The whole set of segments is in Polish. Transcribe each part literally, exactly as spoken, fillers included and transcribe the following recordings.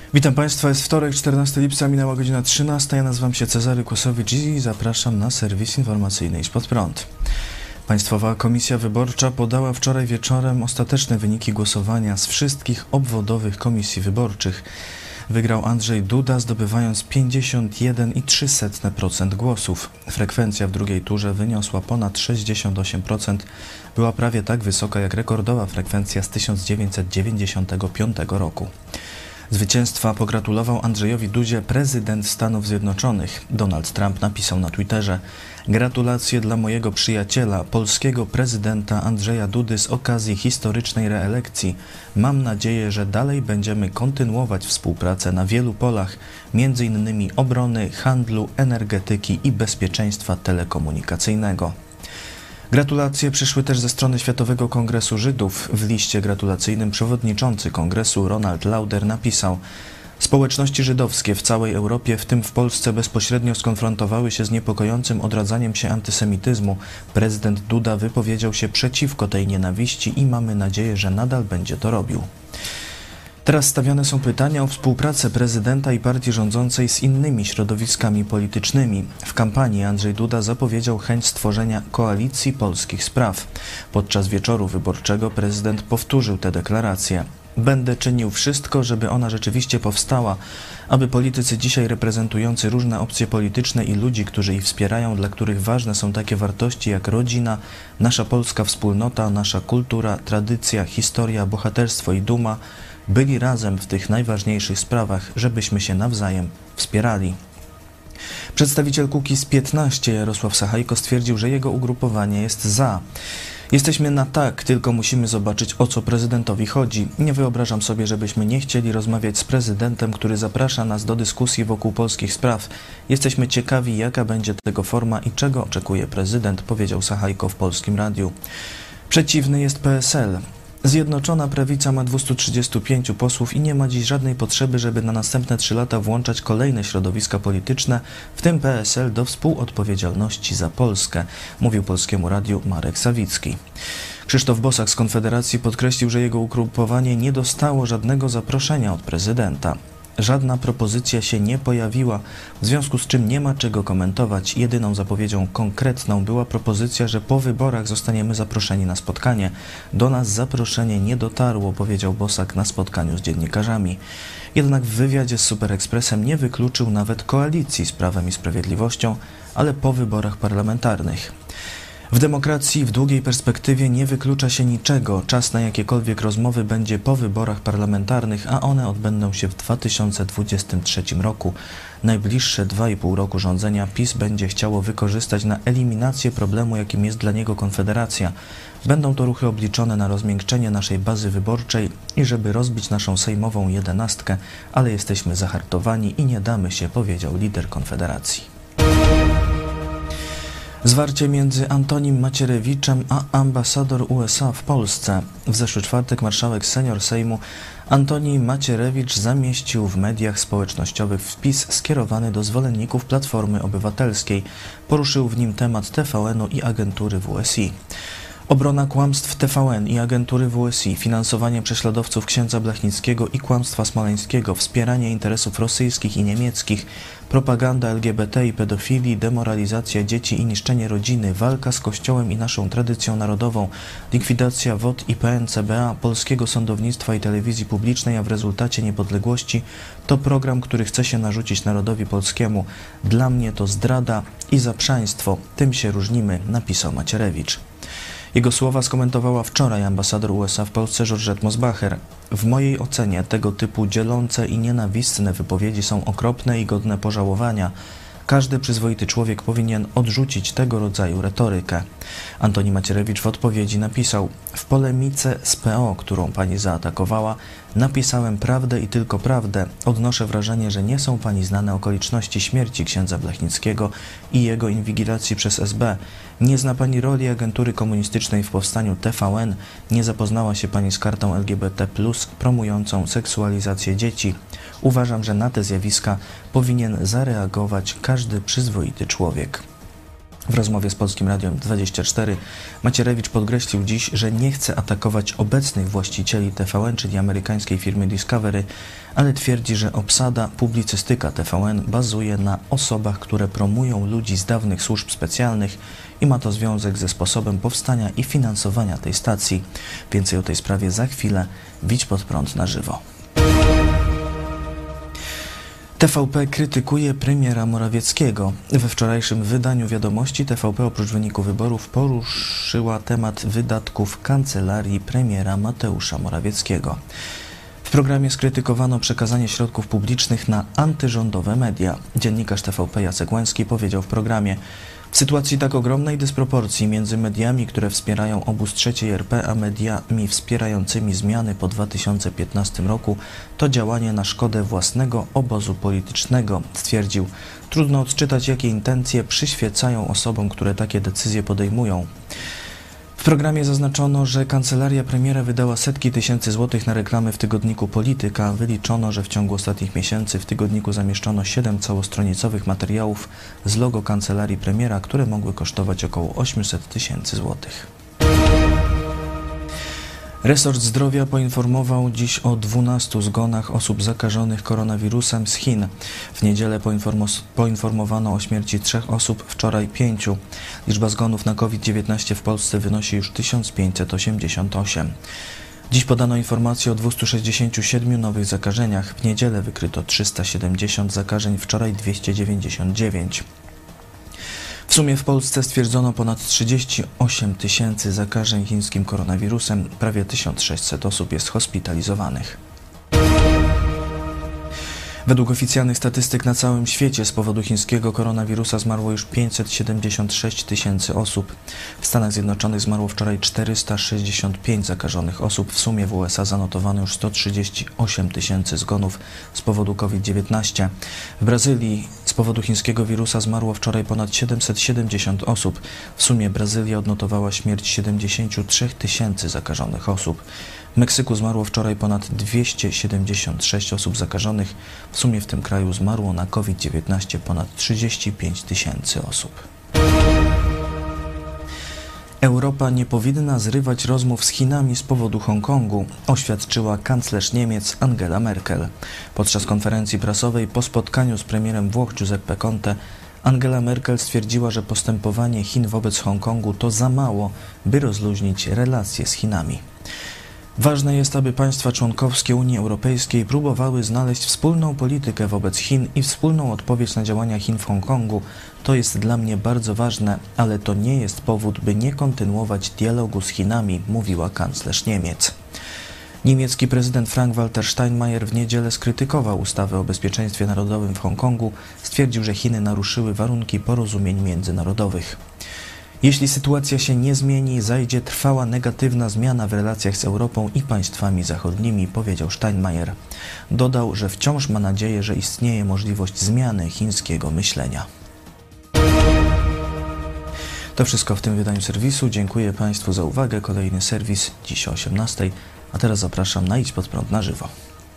Witam Państwa, jest wtorek, czternastego lipca, minęła godzina trzynasta. Ja nazywam się Cezary Kłosowicz i zapraszam na serwis informacyjny Idź Pod Prąd. Państwowa Komisja Wyborcza podała wczoraj wieczorem ostateczne wyniki głosowania z wszystkich obwodowych komisji wyborczych. Wygrał Andrzej Duda, zdobywając pięćdziesiąt jeden i trzy setne procent głosów. Frekwencja w drugiej turze wyniosła ponad sześćdziesiąt osiem procent. Była prawie tak wysoka jak rekordowa frekwencja z tysiąc dziewięćset dziewięćdziesiątego piątego roku. Zwycięstwa pogratulował Andrzejowi Dudzie prezydent Stanów Zjednoczonych. Donald Trump napisał na Twitterze: gratulacje dla mojego przyjaciela, polskiego prezydenta Andrzeja Dudy z okazji historycznej reelekcji. Mam nadzieję, że dalej będziemy kontynuować współpracę na wielu polach, między innymi obrony, handlu, energetyki i bezpieczeństwa telekomunikacyjnego. Gratulacje przyszły też ze strony Światowego Kongresu Żydów. W liście gratulacyjnym przewodniczący kongresu Ronald Lauder napisał: społeczności żydowskie w całej Europie, w tym w Polsce, bezpośrednio skonfrontowały się z niepokojącym odradzaniem się antysemityzmu. Prezydent Duda wypowiedział się przeciwko tej nienawiści i mamy nadzieję, że nadal będzie to robił. Teraz stawiane są pytania o współpracę prezydenta i partii rządzącej z innymi środowiskami politycznymi. W kampanii Andrzej Duda zapowiedział chęć stworzenia koalicji polskich spraw. Podczas wieczoru wyborczego prezydent powtórzył tę deklarację. Będę czynił wszystko, żeby ona rzeczywiście powstała, aby politycy dzisiaj reprezentujący różne opcje polityczne i ludzi, którzy ich wspierają, dla których ważne są takie wartości jak rodzina, nasza polska wspólnota, nasza kultura, tradycja, historia, bohaterstwo i duma, byli razem w tych najważniejszych sprawach, żebyśmy się nawzajem wspierali. Przedstawiciel Kukiz piętnaście Jarosław Sachajko stwierdził, że jego ugrupowanie jest za. Jesteśmy na tak, tylko musimy zobaczyć, o co prezydentowi chodzi. Nie wyobrażam sobie, żebyśmy nie chcieli rozmawiać z prezydentem, który zaprasza nas do dyskusji wokół polskich spraw. Jesteśmy ciekawi, jaka będzie tego forma i czego oczekuje prezydent, powiedział Sachajko w Polskim Radiu. Przeciwny jest P S L. Zjednoczona Prawica ma dwieście trzydzieści pięć posłów i nie ma dziś żadnej potrzeby, żeby na następne trzy lata włączać kolejne środowiska polityczne, w tym P S L, do współodpowiedzialności za Polskę, mówił Polskiemu Radiu Marek Sawicki. Krzysztof Bosak z Konfederacji podkreślił, że jego ugrupowanie nie dostało żadnego zaproszenia od prezydenta. Żadna propozycja się nie pojawiła, w związku z czym nie ma czego komentować. Jedyną zapowiedzią konkretną była propozycja, że po wyborach zostaniemy zaproszeni na spotkanie. Do nas zaproszenie nie dotarło, powiedział Bosak na spotkaniu z dziennikarzami. Jednak w wywiadzie z Super Expressem nie wykluczył nawet koalicji z Prawem i Sprawiedliwością, ale po wyborach parlamentarnych. W demokracji w długiej perspektywie nie wyklucza się niczego. Czas na jakiekolwiek rozmowy będzie po wyborach parlamentarnych, a one odbędą się w dwa tysiące dwudziestym trzecim roku. Najbliższe dwa i pół roku rządzenia PiS będzie chciało wykorzystać na eliminację problemu, jakim jest dla niego Konfederacja. Będą to ruchy obliczone na rozmiękczenie naszej bazy wyborczej i żeby rozbić naszą sejmową jedenastkę, ale jesteśmy zahartowani i nie damy się, powiedział lider Konfederacji. Zwarcie między Antonim Macierewiczem a ambasador U S A w Polsce. W zeszły czwartek marszałek senior Sejmu Antoni Macierewicz zamieścił w mediach społecznościowych wpis skierowany do zwolenników Platformy Obywatelskiej. Poruszył w nim temat T V N-u i agentury W S I. Obrona kłamstw T V N i agentury W S I, finansowanie prześladowców księdza Blachnickiego i kłamstwa smoleńskiego, wspieranie interesów rosyjskich i niemieckich, propaganda L G B T i pedofilii, demoralizacja dzieci i niszczenie rodziny, walka z Kościołem i naszą tradycją narodową, likwidacja W O T, I P N, C B A, polskiego sądownictwa i telewizji publicznej, a w rezultacie niepodległości, to program, który chce się narzucić narodowi polskiemu. Dla mnie to zdrada i zaprzaństwo. Tym się różnimy, napisał Macierewicz. Jego słowa skomentowała wczoraj ambasador U S A w Polsce Georgette Mosbacher. W mojej ocenie tego typu dzielące i nienawistne wypowiedzi są okropne i godne pożałowania. Każdy przyzwoity człowiek powinien odrzucić tego rodzaju retorykę. Antoni Macierewicz w odpowiedzi napisał: w polemice z P O, którą pani zaatakowała, napisałem prawdę i tylko prawdę. Odnoszę wrażenie, że nie są pani znane okoliczności śmierci księdza Blachnickiego i jego inwigilacji przez S B. Nie zna pani roli agentury komunistycznej w powstaniu T V N. Nie zapoznała się pani z kartą L G B T plus, promującą seksualizację dzieci. Uważam, że na te zjawiska powinien zareagować każdy przyzwoity człowiek. W rozmowie z Polskim Radiem dwadzieścia cztery Macierewicz podkreślił dziś, że nie chce atakować obecnych właścicieli T V N, czyli amerykańskiej firmy Discovery, ale twierdzi, że obsada, publicystyka T V N bazuje na osobach, które promują ludzi z dawnych służb specjalnych i ma to związek ze sposobem powstania i finansowania tej stacji. Więcej o tej sprawie za chwilę. Widź pod prąd na żywo. T V P krytykuje premiera Morawieckiego. We wczorajszym wydaniu Wiadomości T V P oprócz wyniku wyborów poruszyła temat wydatków kancelarii premiera Mateusza Morawieckiego. W programie skrytykowano przekazanie środków publicznych na antyrządowe media. Dziennikarz T V P Jacek Łęcki powiedział w programie: w sytuacji tak ogromnej dysproporcji między mediami, które wspierają obóz trzeciej R P, a mediami wspierającymi zmiany po dwa tysiące piętnastym roku, to działanie na szkodę własnego obozu politycznego, stwierdził. Trudno odczytać, jakie intencje przyświecają osobom, które takie decyzje podejmują. W programie zaznaczono, że kancelaria premiera wydała setki tysięcy złotych na reklamy w tygodniku Polityka. Wyliczono, że w ciągu ostatnich miesięcy w tygodniku zamieszczono siedem całostronicowych materiałów z logo kancelarii premiera, które mogły kosztować około osiemset tysięcy złotych. Resort Zdrowia poinformował dziś o dwunastu zgonach osób zakażonych koronawirusem z Chin. W niedzielę poinformowano o śmierci trzech osób, wczoraj pięciu. Liczba zgonów na COVID dziewiętnaście w Polsce wynosi już tysiąc pięćset osiemdziesiąt osiem. Dziś podano informację o dwustu sześćdziesięciu siedmiu nowych zakażeniach. W niedzielę wykryto trzysta siedemdziesiąt zakażeń, wczoraj dwieście dziewięćdziesiąt dziewięć. W sumie w Polsce stwierdzono ponad trzydzieści osiem tysięcy zakażeń chińskim koronawirusem, prawie tysiąc sześćset osób jest hospitalizowanych. Według oficjalnych statystyk na całym świecie z powodu chińskiego koronawirusa zmarło już pięćset siedemdziesiąt sześć tysięcy osób. W Stanach Zjednoczonych zmarło wczoraj czterysta sześćdziesiąt pięć zakażonych osób. W sumie w U S A zanotowano już sto trzydzieści osiem tysięcy zgonów z powodu COVID dziewiętnaście. W Brazylii z powodu chińskiego wirusa zmarło wczoraj ponad siedemset siedemdziesiąt osób. W sumie Brazylia odnotowała śmierć siedemdziesięciu trzech tysięcy zakażonych osób. W Meksyku zmarło wczoraj ponad dwieście siedemdziesiąt sześć osób zakażonych. W sumie w tym kraju zmarło na COVID dziewiętnaście ponad trzydzieści pięć tysięcy osób. Europa nie powinna zrywać rozmów z Chinami z powodu Hongkongu, oświadczyła kanclerz Niemiec Angela Merkel. Podczas konferencji prasowej po spotkaniu z premierem Włoch Giuseppe Conte Angela Merkel stwierdziła, że postępowanie Chin wobec Hongkongu to za mało, by rozluźnić relacje z Chinami. Ważne jest, aby państwa członkowskie Unii Europejskiej próbowały znaleźć wspólną politykę wobec Chin i wspólną odpowiedź na działania Chin w Hongkongu. To jest dla mnie bardzo ważne, ale to nie jest powód, by nie kontynuować dialogu z Chinami, mówiła kanclerz Niemiec. Niemiecki prezydent Frank-Walter Steinmeier w niedzielę skrytykował ustawę o bezpieczeństwie narodowym w Hongkongu. Stwierdził, że Chiny naruszyły warunki porozumień międzynarodowych. Jeśli sytuacja się nie zmieni, zajdzie trwała negatywna zmiana w relacjach z Europą i państwami zachodnimi, powiedział Steinmeier. Dodał, że wciąż ma nadzieję, że istnieje możliwość zmiany chińskiego myślenia. To wszystko w tym wydaniu serwisu. Dziękuję Państwu za uwagę. Kolejny serwis dziś o osiemnastej, a teraz zapraszam na Idź Pod Prąd na żywo.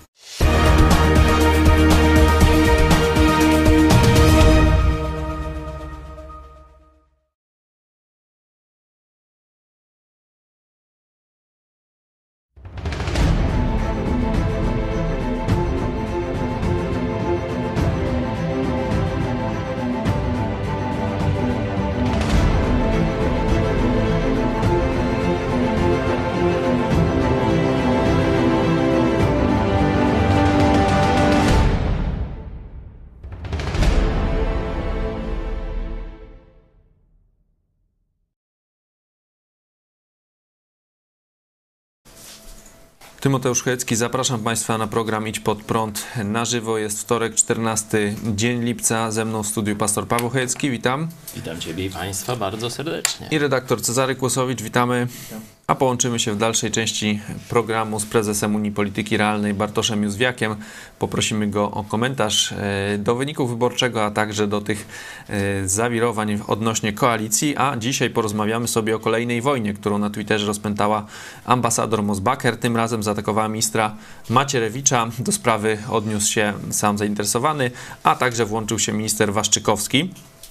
Tymoteusz Chojecki, zapraszam Państwa na program Idź Pod Prąd na żywo. Jest wtorek, czternasty dzień lipca. Ze mną w studiu pastor Paweł Chojecki, witam. Witam Ciebie i Państwa bardzo serdecznie. I redaktor Cezary Kłosowicz, witamy. Witam. A połączymy się w dalszej części programu z prezesem Unii Polityki Realnej Bartoszem Józwiakiem. Poprosimy go o komentarz do wyniku wyborczego, a także do tych zawirowań odnośnie koalicji. A dzisiaj porozmawiamy sobie o kolejnej wojnie, którą na Twitterze rozpętała ambasador Mosbacher. Tym razem zaatakowała ministra Macierewicza. Do sprawy odniósł się sam zainteresowany, a także włączył się minister Waszczykowski.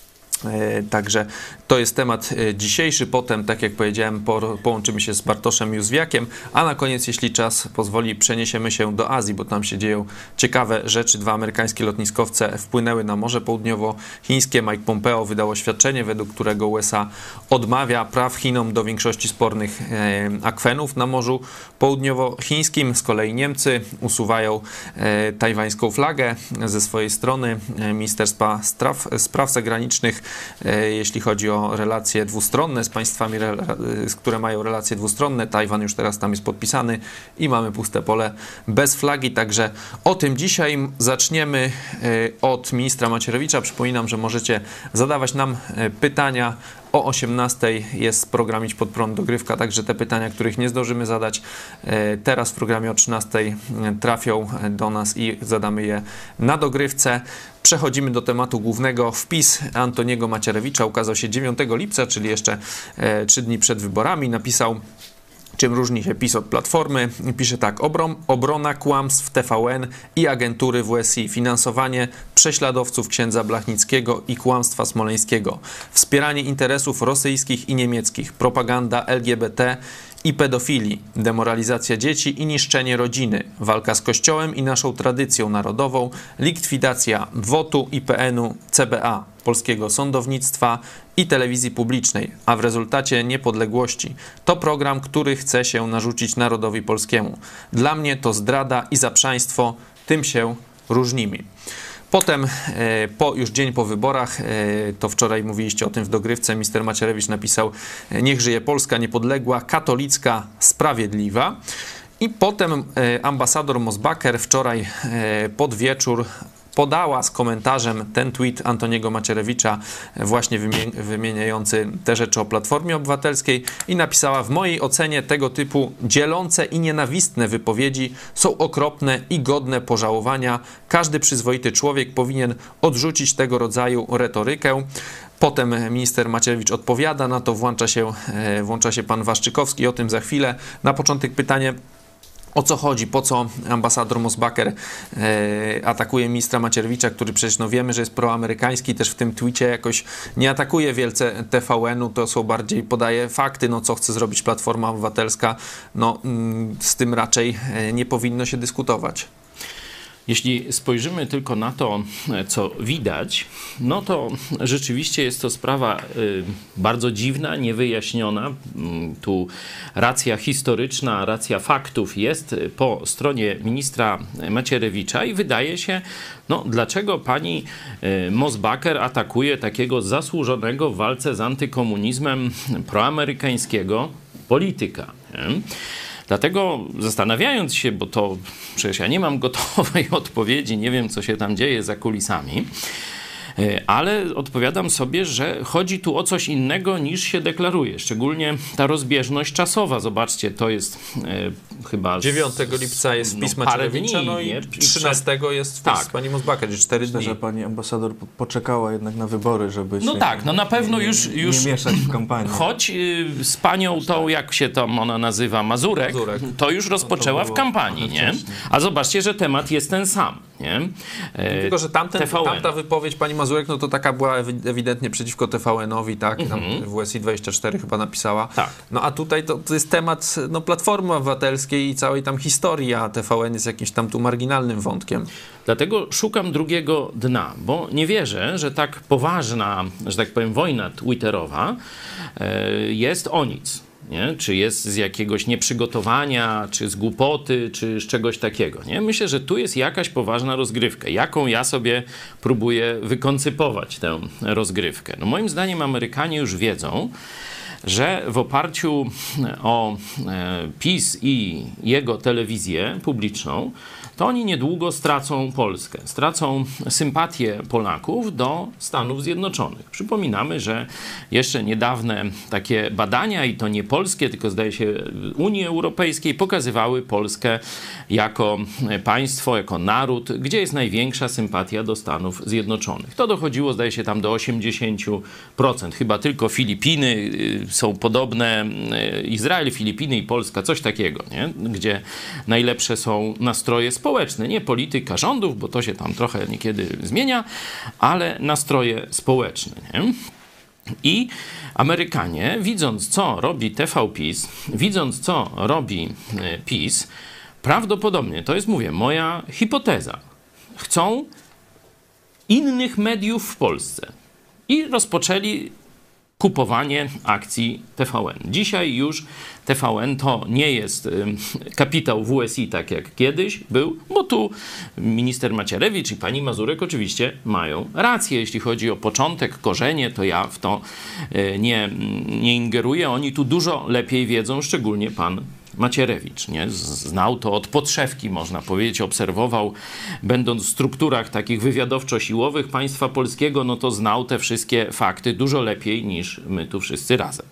Także to jest temat dzisiejszy. Potem, tak jak powiedziałem, po, połączymy się z Bartoszem Józwiakiem, a na koniec, jeśli czas pozwoli, przeniesiemy się do Azji, bo tam się dzieją ciekawe rzeczy. Dwa amerykańskie lotniskowce wpłynęły na Morze Południowochińskie. Mike Pompeo wydał oświadczenie, według którego U S A odmawia praw Chinom do większości spornych e, akwenów na Morzu Południowochińskim. Z kolei Niemcy usuwają e, tajwańską flagę ze swojej strony. E, Ministerstwa Spraw, Spraw Zagranicznych, e, jeśli chodzi o relacje dwustronne z państwami, z które mają relacje dwustronne. Tajwan już teraz tam jest podpisany i mamy puste pole bez flagi. Także o tym dzisiaj zaczniemy od ministra Macierewicza. Przypominam, że możecie zadawać nam pytania. O osiemnastej jest program Idź Pod Prąd Dogrywka, także te pytania, których nie zdążymy zadać teraz w programie o trzynastej trafią do nas i zadamy je na dogrywce. Przechodzimy do tematu głównego. Wpis Antoniego Macierewicza ukazał się dziewiątego lipca, czyli jeszcze trzy dni przed wyborami. Napisał: czym różni się PiS od Platformy? Pisze tak: Obron, obrona kłamstw T V N i agentury W S I, finansowanie prześladowców księdza Blachnickiego i kłamstwa smoleńskiego, wspieranie interesów rosyjskich i niemieckich, propaganda L G B T i pedofilii, demoralizacja dzieci i niszczenie rodziny, walka z Kościołem i naszą tradycją narodową, likwidacja W O T-u, I P N-u, C B A, polskiego sądownictwa i telewizji publicznej, a w rezultacie niepodległości. To program, który chce się narzucić narodowi polskiemu. Dla mnie to zdrada i zaprzaństwo, tym się różnimy. Potem, po, już dzień po wyborach, to wczoraj mówiliście o tym w dogrywce, minister Macierewicz napisał: niech żyje Polska niepodległa, katolicka, sprawiedliwa. I potem ambasador Mosbacher wczoraj pod wieczór podała z komentarzem ten tweet Antoniego Macierewicza, właśnie wymieniający te rzeczy o Platformie Obywatelskiej, i napisała: w mojej ocenie tego typu dzielące i nienawistne wypowiedzi są okropne i godne pożałowania. Każdy przyzwoity człowiek powinien odrzucić tego rodzaju retorykę. Potem minister Macierewicz odpowiada na to, włącza się, włącza się pan Waszczykowski, o tym za chwilę. Na początek pytanie: o co chodzi? Po co ambasador Mosbacher e, atakuje ministra Macierewicza, który przecież no wiemy, że jest proamerykański, też w tym twicie jakoś nie atakuje wielce T V N-u, to są bardziej, podaje fakty, no co chce zrobić Platforma Obywatelska, no mm, z tym raczej nie powinno się dyskutować. Jeśli spojrzymy tylko na to, co widać, no to rzeczywiście jest to sprawa y, bardzo dziwna, niewyjaśniona. Tu racja historyczna, racja faktów jest po stronie ministra Macierewicza i wydaje się, no dlaczego pani y, Mosbacher atakuje takiego zasłużonego w walce z antykomunizmem proamerykańskiego polityka, nie? Dlatego zastanawiając się, bo to przecież ja nie mam gotowej odpowiedzi, nie wiem, co się tam dzieje za kulisami, ale odpowiadam sobie, że chodzi tu o coś innego niż się deklaruje. Szczególnie ta rozbieżność czasowa. Zobaczcie, to jest e, chyba... Z, dziewiątego lipca jest wpis no, Macierewicza, dni, no i nie? trzynastego jest wpis tak. pani Mosbacher, czyli cztery dni. Myślę, że pani ambasador poczekała jednak na wybory, żeby No się tak, no na pewno nie, już... nie, już nie mieszać w kampanii. Choć y, z panią tą, jak się tam ona nazywa, Mazurek, Mazurek. to już rozpoczęła No to w kampanii, nie? A zobaczcie, że temat jest ten sam, nie? E, Tylko, że tamten, T V N. tamta wypowiedź pani Mazurek, no to taka była ewidentnie przeciwko T V N-owi, tak? Tam Mhm. W S I dwadzieścia cztery chyba napisała. Tak. No a tutaj to, to jest temat no, Platformy Obywatelskiej i całej tam historii, a T V N jest jakimś tam tu marginalnym wątkiem. Dlatego szukam drugiego dna, bo nie wierzę, że tak poważna, że tak powiem, wojna twitterowa e, jest o nic. Nie? Czy jest z jakiegoś nieprzygotowania, czy z głupoty, czy z czegoś takiego. Nie? Myślę, że tu jest jakaś poważna rozgrywka. Jaką ja sobie próbuję wykoncypować tę rozgrywkę? No moim zdaniem Amerykanie już wiedzą, że w oparciu o PiS i jego telewizję publiczną, to oni niedługo stracą Polskę, stracą sympatię Polaków do Stanów Zjednoczonych. Przypominamy, że jeszcze niedawne takie badania, i to nie polskie, tylko zdaje się Unii Europejskiej, pokazywały Polskę jako państwo, jako naród, gdzie jest największa sympatia do Stanów Zjednoczonych. To dochodziło, zdaje się, tam do osiemdziesiąt procent. Chyba tylko Filipiny są podobne, Izrael, Filipiny i Polska, coś takiego, nie? Gdzie najlepsze są nastroje społeczne. społeczne, nie polityka rządów, bo to się tam trochę niekiedy zmienia, ale nastroje społeczne, nie? I Amerykanie, widząc co robi T V PiS, widząc co robi PiS, prawdopodobnie, to jest, mówię, moja hipoteza, chcą innych mediów w Polsce i rozpoczęli kupowanie akcji T V N. Dzisiaj już T V N to nie jest kapitał W S I tak jak kiedyś był, bo tu minister Macierewicz i pani Mazurek oczywiście mają rację. Jeśli chodzi o początek, korzenie, to ja w to nie, nie ingeruję. Oni tu dużo lepiej wiedzą, szczególnie pan Macierewicz, nie? Znał to od podszewki, można powiedzieć, obserwował, będąc w strukturach takich wywiadowczo-siłowych państwa polskiego, no to znał te wszystkie fakty dużo lepiej niż my tu wszyscy razem.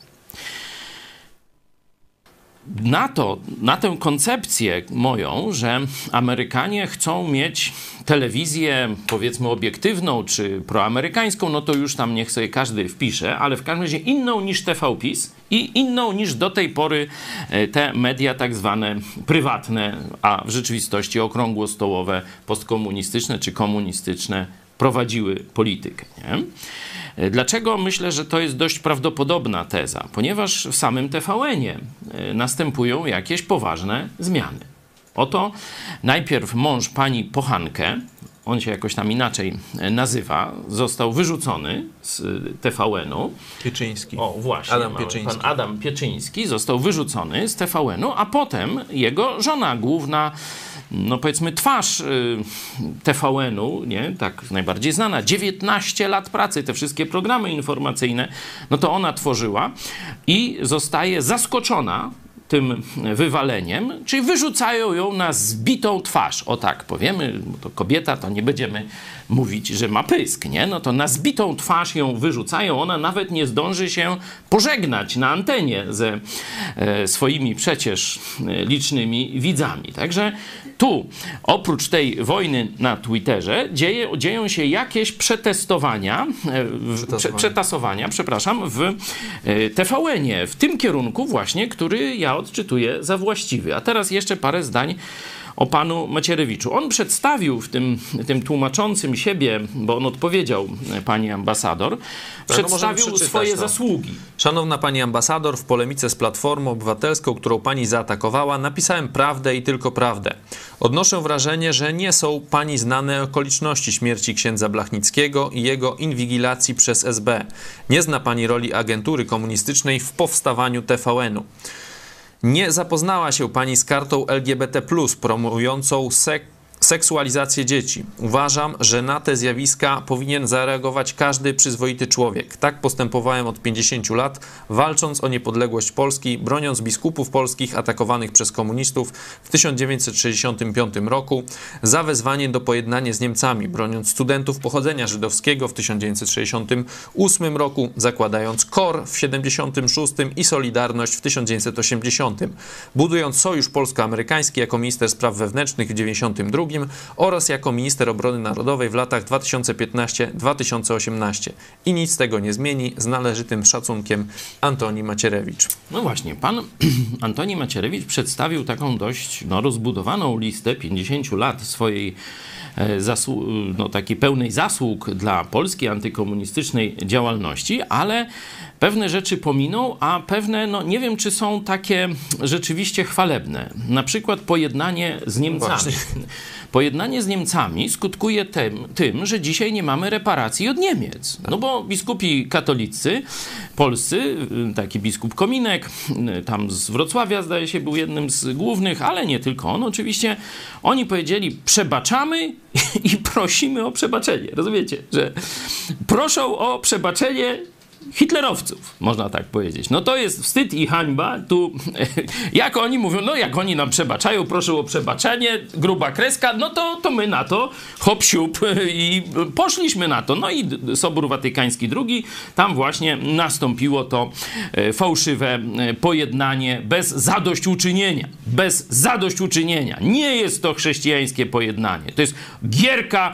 Na to, na tę koncepcję moją, że Amerykanie chcą mieć telewizję, powiedzmy, obiektywną czy proamerykańską, no to już tam niech sobie każdy wpisze, ale w każdym razie inną niż T V PiS i inną niż do tej pory te media tak zwane prywatne, a w rzeczywistości okrągłostołowe, postkomunistyczne czy komunistyczne prowadziły politykę, nie? Dlaczego myślę, że to jest dość prawdopodobna teza? Ponieważ w samym T V N-ie następują jakieś poważne zmiany. Oto najpierw mąż pani Pochankę, on się jakoś tam inaczej nazywa, został wyrzucony z T V N-u. Pieczyński. O, właśnie. Adam Pieczyński. Pan Adam Pieczyński został wyrzucony z T V N-u, a potem jego żona główna, no powiedzmy twarz T V N-u, nie, tak najbardziej znana, dziewiętnaście lat pracy, te wszystkie programy informacyjne, no to ona tworzyła i zostaje zaskoczona tym wywaleniem, czyli wyrzucają ją na zbitą twarz. O tak powiemy, bo to kobieta, to nie będziemy mówić, że ma pysk, nie? No to na zbitą twarz ją wyrzucają, ona nawet nie zdąży się pożegnać na antenie ze e, swoimi przecież licznymi widzami. Także tu, oprócz tej wojny na Twitterze, dzieje, dzieją się jakieś przetestowania, e, prze, przetasowania, przepraszam, w e, T V N-ie, w tym kierunku właśnie, który ja odczytuję za właściwy. A teraz jeszcze parę zdań o panu Macierewiczu. On przedstawił w tym, tym tłumaczącym siebie, bo on odpowiedział, pani ambasador, no przedstawił swoje no. zasługi. Szanowna pani ambasador, w polemice z Platformą Obywatelską, którą pani zaatakowała, napisałem prawdę i tylko prawdę. Odnoszę wrażenie, że nie są pani znane okoliczności śmierci księdza Blachnickiego i jego inwigilacji przez S B. Nie zna pani roli agentury komunistycznej w powstawaniu T V N-u. Nie zapoznała się pani z kartą L G B T plus, promującą sek seksualizację dzieci. Uważam, że na te zjawiska powinien zareagować każdy przyzwoity człowiek. Tak postępowałem od pięćdziesięciu lat, walcząc o niepodległość Polski, broniąc biskupów polskich atakowanych przez komunistów w tysiąc dziewięćset sześćdziesiątym piątym roku, za wezwanie do pojednania z Niemcami, broniąc studentów pochodzenia żydowskiego w tysiąc dziewięćset sześćdziesiątym ósmym roku, zakładając K O R w siedemdziesiątym szóstym i Solidarność w tysiąc dziewięćset osiemdziesiątym, budując Sojusz Polsko-Amerykański jako minister spraw wewnętrznych w dziewięćdziesiątym drugim oraz jako minister obrony narodowej w latach dwa tysiące piętnastym do dwa tysiące osiemnastego. I nic tego nie zmieni. Z należytym szacunkiem, Antoni Macierewicz. No właśnie, pan Antoni Macierewicz przedstawił taką dość no, rozbudowaną listę pięćdziesięciu lat swojej zasłu- no, takiej pełnej zasług dla polskiej antykomunistycznej działalności, ale pewne rzeczy pominął, a pewne, no nie wiem, czy są takie rzeczywiście chwalebne. Na przykład pojednanie z Niemcami. Właśnie. Pojednanie z Niemcami skutkuje tym, tym, że dzisiaj nie mamy reparacji od Niemiec. No bo biskupi katolicy polscy, taki biskup Kominek, tam z Wrocławia zdaje się był jednym z głównych, ale nie tylko on oczywiście, oni powiedzieli przebaczamy i prosimy o przebaczenie. Rozumiecie, że proszą o przebaczenie hitlerowców, można tak powiedzieć. No to jest wstyd i hańba. Tu, jak oni mówią, no jak oni nam przebaczają, proszę o przebaczenie, gruba kreska, no to, to my na to hop siup i poszliśmy na to. No i Sobór Watykański drugi, tam właśnie nastąpiło to fałszywe pojednanie bez zadośćuczynienia. Bez zadośćuczynienia. Nie jest to chrześcijańskie pojednanie. To jest gierka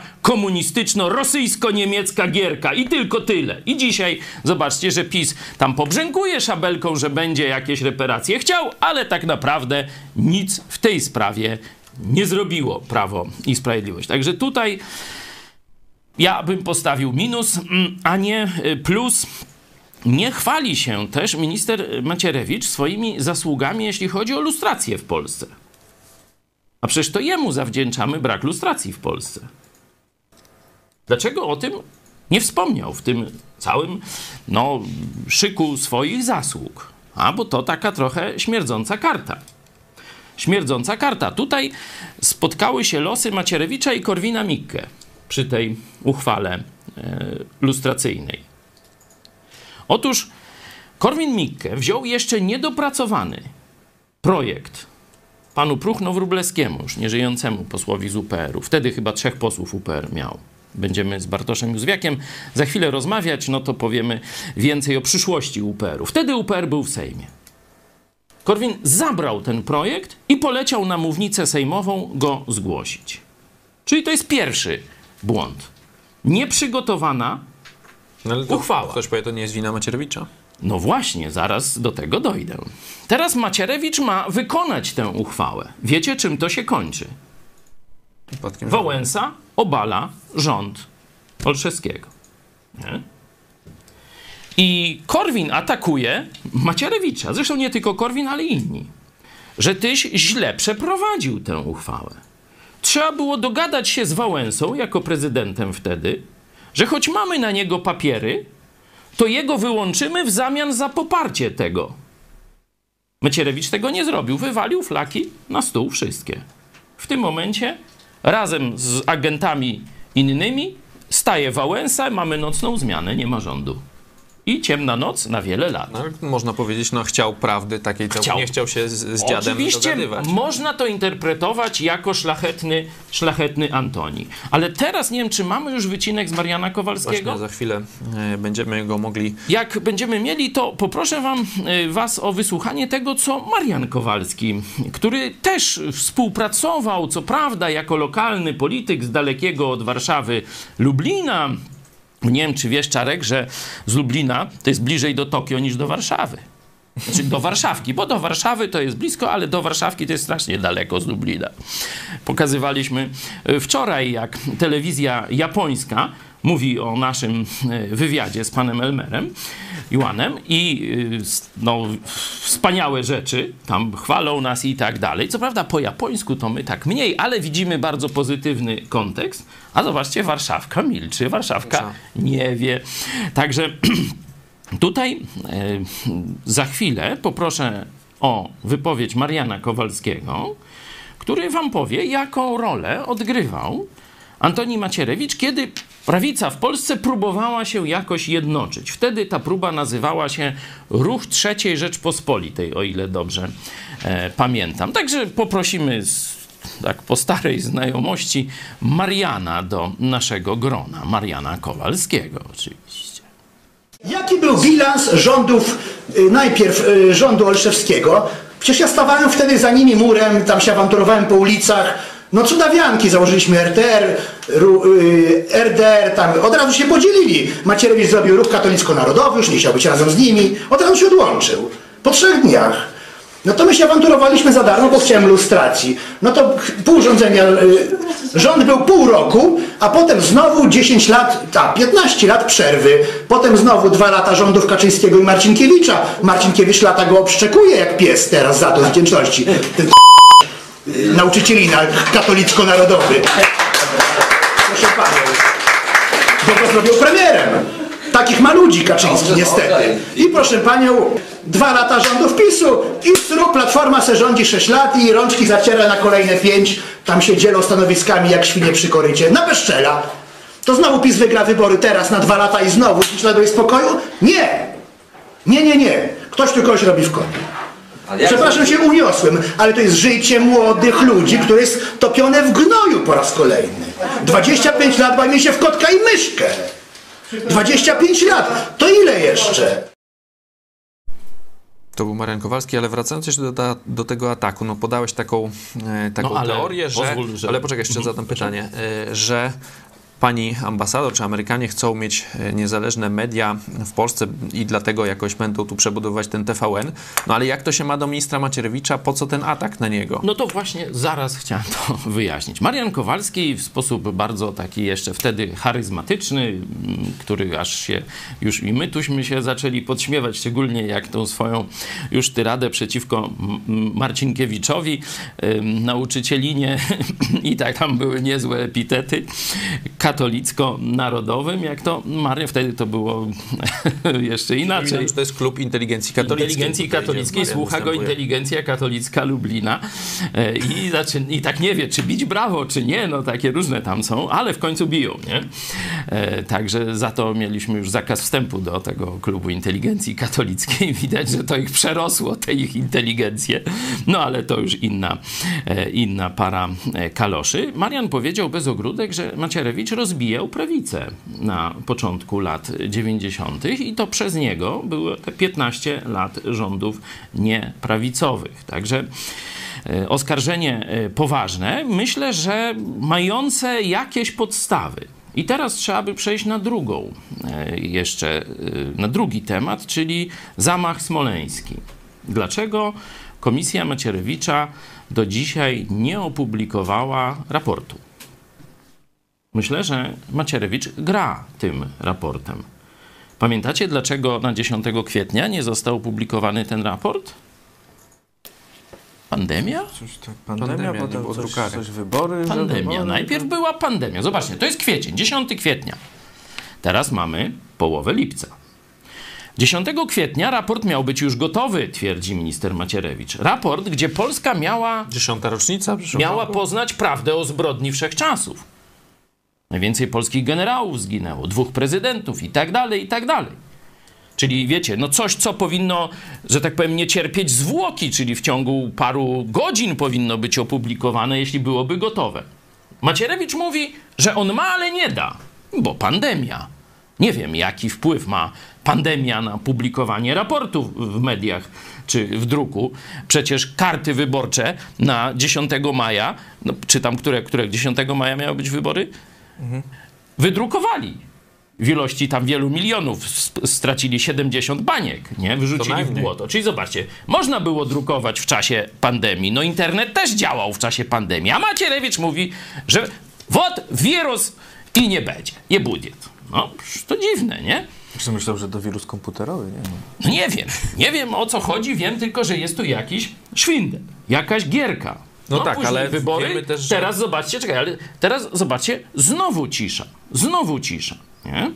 komunistyczno-rosyjsko-niemiecka gierka i tylko tyle. I dzisiaj zobaczcie, że PiS tam pobrzękuje szabelką, że będzie jakieś reparacje chciał, ale tak naprawdę nic w tej sprawie nie zrobiło Prawo i Sprawiedliwość. Także tutaj ja bym postawił minus, a nie plus. Nie chwali się też minister Macierewicz swoimi zasługami, jeśli chodzi o lustrację w Polsce. A przecież to jemu zawdzięczamy brak lustracji w Polsce. Dlaczego o tym nie wspomniał w tym całym no, szyku swoich zasług? A bo to taka trochę śmierdząca karta. Śmierdząca karta. Tutaj spotkały się losy Macierewicza i Korwina-Mikke przy tej uchwale e, lustracyjnej. Otóż Korwin-Mikke wziął jeszcze niedopracowany projekt panu Pruchno-Wróblewskiemu, już nieżyjącemu posłowi z U P R u. Wtedy chyba trzech posłów U P R miał. Będziemy z Bartoszem Józwiakiem za chwilę rozmawiać, no to powiemy więcej o przyszłości U P R u. Wtedy U P R był w Sejmie. Korwin zabrał ten projekt i poleciał na mównicę sejmową go zgłosić. Czyli to jest pierwszy błąd. Nieprzygotowana No ale to uchwała. Ktoś powie, to nie jest wina Macierewicza? No właśnie, zaraz do tego dojdę. Teraz Macierewicz ma wykonać tę uchwałę. Wiecie, czym to się kończy? Wypadkiem Wałęsa obala rząd Olszewskiego. Nie? I Korwin atakuje Macierewicza. Zresztą nie tylko Korwin, ale inni. Że tyś źle przeprowadził tę uchwałę. Trzeba było dogadać się z Wałęsą, jako prezydentem wtedy, że choć mamy na niego papiery, to jego wyłączymy w zamian za poparcie tego. Macierewicz tego nie zrobił. Wywalił flaki na stół wszystkie. W tym momencie razem z agentami innymi staje Wałęsa, mamy nocną zmianę, nie ma rządu. I ciemna noc na wiele lat. No, można powiedzieć, no chciał prawdy takiej, co Chciał. nie chciał się z, z dziadem Oczywiście dogadywać. można to interpretować jako szlachetny, szlachetny Antoni. Ale teraz nie wiem, czy mamy już wycinek z Mariana Kowalskiego? Właśnie za chwilę e, będziemy go mogli... Jak będziemy mieli, to poproszę wam, y, was o wysłuchanie tego, co Marian Kowalski, który też współpracował, co prawda, jako lokalny polityk z dalekiego od Warszawy Lublina. Nie wiem, czy wiesz, Czarek, że z Lublina to jest bliżej do Tokio niż do Warszawy. Znaczy do Warszawki, bo do Warszawy to jest blisko, ale do Warszawki to jest strasznie daleko z Lublina. Pokazywaliśmy wczoraj, jak telewizja japońska mówi o naszym wywiadzie z panem Elmerem, Juanem i no, wspaniałe rzeczy, tam chwalą nas i tak dalej. Co prawda po japońsku to my tak mniej, ale widzimy bardzo pozytywny kontekst. A zobaczcie, Warszawka milczy, Warszawka nie wie. Także tutaj e, za chwilę poproszę o wypowiedź Mariana Kowalskiego, który wam powie, jaką rolę odgrywał Antoni Macierewicz, kiedy prawica w Polsce próbowała się jakoś jednoczyć. Wtedy ta próba nazywała się Ruch trzeciej Rzeczpospolitej, o ile dobrze e, pamiętam. Także poprosimy z, tak po starej znajomości Mariana do naszego grona. Mariana Kowalskiego oczywiście. Jaki był bilans rządów, y, najpierw y, rządu Olszewskiego? Przecież ja stawałem wtedy za nimi murem, tam się awanturowałem po ulicach. No cudawianki, założyliśmy R T R, R D R, tam od razu się podzielili. Macierewicz zrobił ruch katolicko-narodowy, już nie chciał być razem z nimi, od razu się odłączył. Po trzech dniach. No to my się awanturowaliśmy za darmo, bo chciałem lustracji. No to pół rządzenia, rząd był pół roku, a potem znowu dziesięć lat, tak, piętnaście lat przerwy. Potem znowu dwa lata rządów Kaczyńskiego i Marcinkiewicza. Marcinkiewicz lata go obszczekuje jak pies teraz za to z wdzięczności. Ten nauczycielina katolicko-narodowy. Proszę pana. Bo go zrobił premierem. Takich ma ludzi Kaczyński niestety. I proszę panią, dwa lata rządów PiSu i zrób Platforma se rządzi sześć lat i rączki zaciera na kolejne pięć. Tam się dzielą stanowiskami jak świnie przy korycie. Na bezczela. To znowu PiS wygra wybory teraz na dwa lata i znowu dziś śladuje spokoju? Nie. Nie, nie, nie. Ktoś tu kogoś robi w konie. Przepraszam, się uniosłem, ale to jest życie młodych ludzi, które jest topione w gnoju po raz kolejny. dwadzieścia pięć lat bajmy się w kotka i myszkę. dwadzieścia pięć lat, to ile jeszcze? To był Marian Kowalski, ale wracając jeszcze do, do tego ataku, no podałeś taką, e, taką No, ale teorię, że, pozwól, że... ale poczekaj, jeszcze zadam pytanie, e, że pani ambasador czy Amerykanie chcą mieć niezależne media w Polsce i dlatego jakoś będą tu przebudowywać ten T V N. No ale jak to się ma do ministra Macierewicza? Po co ten atak na niego? No to właśnie zaraz chciałem to wyjaśnić. Marian Kowalski w sposób bardzo taki jeszcze wtedy charyzmatyczny, który aż się już i my tuśmy się zaczęli podśmiewać, szczególnie jak tą swoją już tyradę przeciwko Marcinkiewiczowi, nauczycielinie i tak tam były niezłe epitety, katolicko-narodowym, jak to Maria, wtedy to było jeszcze inaczej. To jest klub inteligencji katolickiej. Inteligencji katolickiej, słucha go inteligencja katolicka Lublina i, zaczyn- i tak nie wie, czy bić brawo, czy nie, no takie różne tam są, ale w końcu biją, nie? E, także za to mieliśmy już zakaz wstępu do tego klubu inteligencji katolickiej. Widać, że to ich przerosło, te ich inteligencje. No ale to już inna, e, inna para kaloszy. Marian powiedział bez ogródek, że Macierewicz rozbijał prawicę na początku lat dziewięćdziesiątych i to przez niego było te piętnaście lat rządów nieprawicowych. Także oskarżenie poważne, myślę, że mające jakieś podstawy. I teraz trzeba by przejść na drugą, jeszcze na drugi temat, czyli zamach smoleński. Dlaczego Komisja Macierewicza do dzisiaj nie opublikowała raportu? Myślę, że Macierewicz gra tym raportem. Pamiętacie, dlaczego na dziesiątego kwietnia nie został opublikowany ten raport? Pandemia? Coś tak, pandemia, Pandemia, potem nie było coś, drukary. coś wybory. Pandemia. wybory, Najpierw była pandemia. Zobaczcie, to jest kwiecień, dziesiątego kwietnia. Teraz mamy połowę lipca. dziesiątego kwietnia raport miał być już gotowy, twierdzi minister Macierewicz. Raport, gdzie Polska miała, Dziesiąta rocznica? miała poznać prawdę o zbrodni wszechczasów. Najwięcej polskich generałów zginęło, dwóch prezydentów i tak dalej, i tak dalej. Czyli wiecie, no coś, co powinno, że tak powiem, nie cierpieć zwłoki, czyli w ciągu paru godzin powinno być opublikowane, jeśli byłoby gotowe. Macierewicz mówi, że on ma, ale nie da, bo pandemia. Nie wiem, jaki wpływ ma pandemia na publikowanie raportów w mediach czy w druku. Przecież karty wyborcze na dziesiątego maja, no, czy tam które, które dziesiątego maja miały być wybory, mhm. wydrukowali. W ilości tam wielu milionów stracili siedemdziesiąt baniek, nie? Wyrzucili w błoto. Czyli zobaczcie, można było drukować w czasie pandemii. No internet też działał w czasie pandemii. A Macierewicz mówi, że wod wirus i nie będzie. Nie będzie. No, to dziwne, nie? Czy myślał, że to wirus komputerowy, nie? No nie wiem. Nie wiem, o co chodzi. Wiem tylko, że jest tu jakiś szwindel. Jakaś gierka. No, no tak, ale wybory. wiemy też, że... Teraz zobaczcie, czekaj, ale teraz zobaczcie, znowu cisza. Znowu cisza. Nie?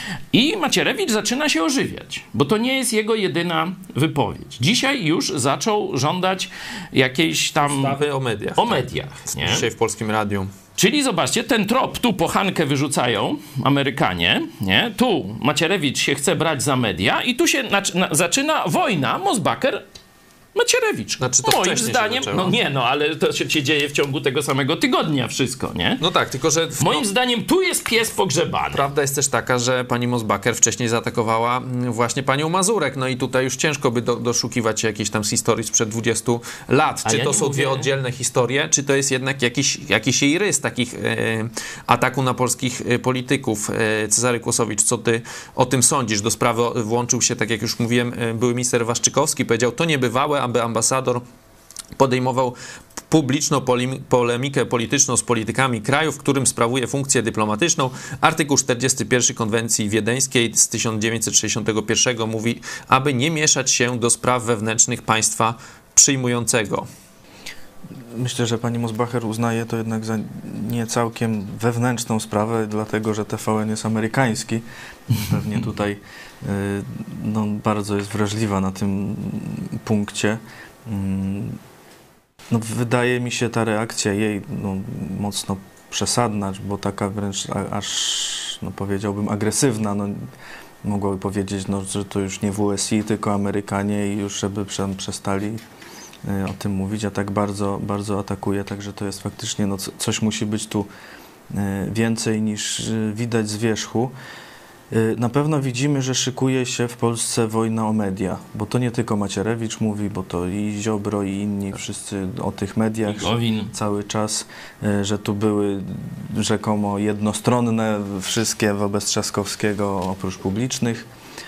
I Macierewicz zaczyna się ożywiać, bo to nie jest jego jedyna wypowiedź. Dzisiaj już zaczął żądać jakiejś tam... ustawy o mediach. O mediach. Nie? Dzisiaj w Polskim Radiu. Czyli zobaczcie, ten trop, tu pochankę wyrzucają Amerykanie, nie? Tu Macierewicz się chce brać za media i tu się na, na, zaczyna wojna Mosbacher Macierewicz. Znaczy to Moim zdaniem, no nie, no ale to się, się dzieje w ciągu tego samego tygodnia wszystko, nie? No tak, tylko że... Moim no, zdaniem tu jest pies pogrzebany. Prawda jest też taka, że pani Mosbacher wcześniej zaatakowała właśnie panią Mazurek, no i tutaj już ciężko by do, doszukiwać się jakiejś tam z historii sprzed dwudziestu lat. A czy ja to nie są mówię... dwie oddzielne historie, czy to jest jednak jakiś, jakiś jej rys takich e, ataku na polskich e, polityków. E, Cezary Kłosowicz, co ty o tym sądzisz? Do sprawy włączył się, tak jak już mówiłem, e, były minister Waszczykowski, powiedział, to niebywałe, aby ambasador podejmował publiczną polemikę polityczną z politykami kraju, w którym sprawuje funkcję dyplomatyczną. Artykuł czterdziesty pierwszy Konwencji Wiedeńskiej z tysiąc dziewięćset sześćdziesiątego pierwszego mówi, aby nie mieszać się do spraw wewnętrznych państwa przyjmującego. Myślę, że pani Mosbacher uznaje to jednak za nie całkiem wewnętrzną sprawę, dlatego że T V N jest amerykański. Pewnie tutaj no, bardzo jest wrażliwa na tym punkcie. No, wydaje mi się ta reakcja jej no, mocno przesadna, bo taka wręcz aż, no, powiedziałbym, agresywna. No, mogłaby powiedzieć, no, że to już nie W S I, tylko Amerykanie i już żeby przestali y, o tym mówić, a tak bardzo, bardzo atakuje, także to jest faktycznie, no, coś musi być tu y, więcej niż y, widać z wierzchu. Na pewno widzimy, że szykuje się w Polsce wojna o media, bo to nie tylko Macierewicz mówi, bo to i Ziobro, i inni wszyscy o tych mediach cały czas, że tu były rzekomo jednostronne wszystkie wobec Trzaskowskiego oprócz publicznych,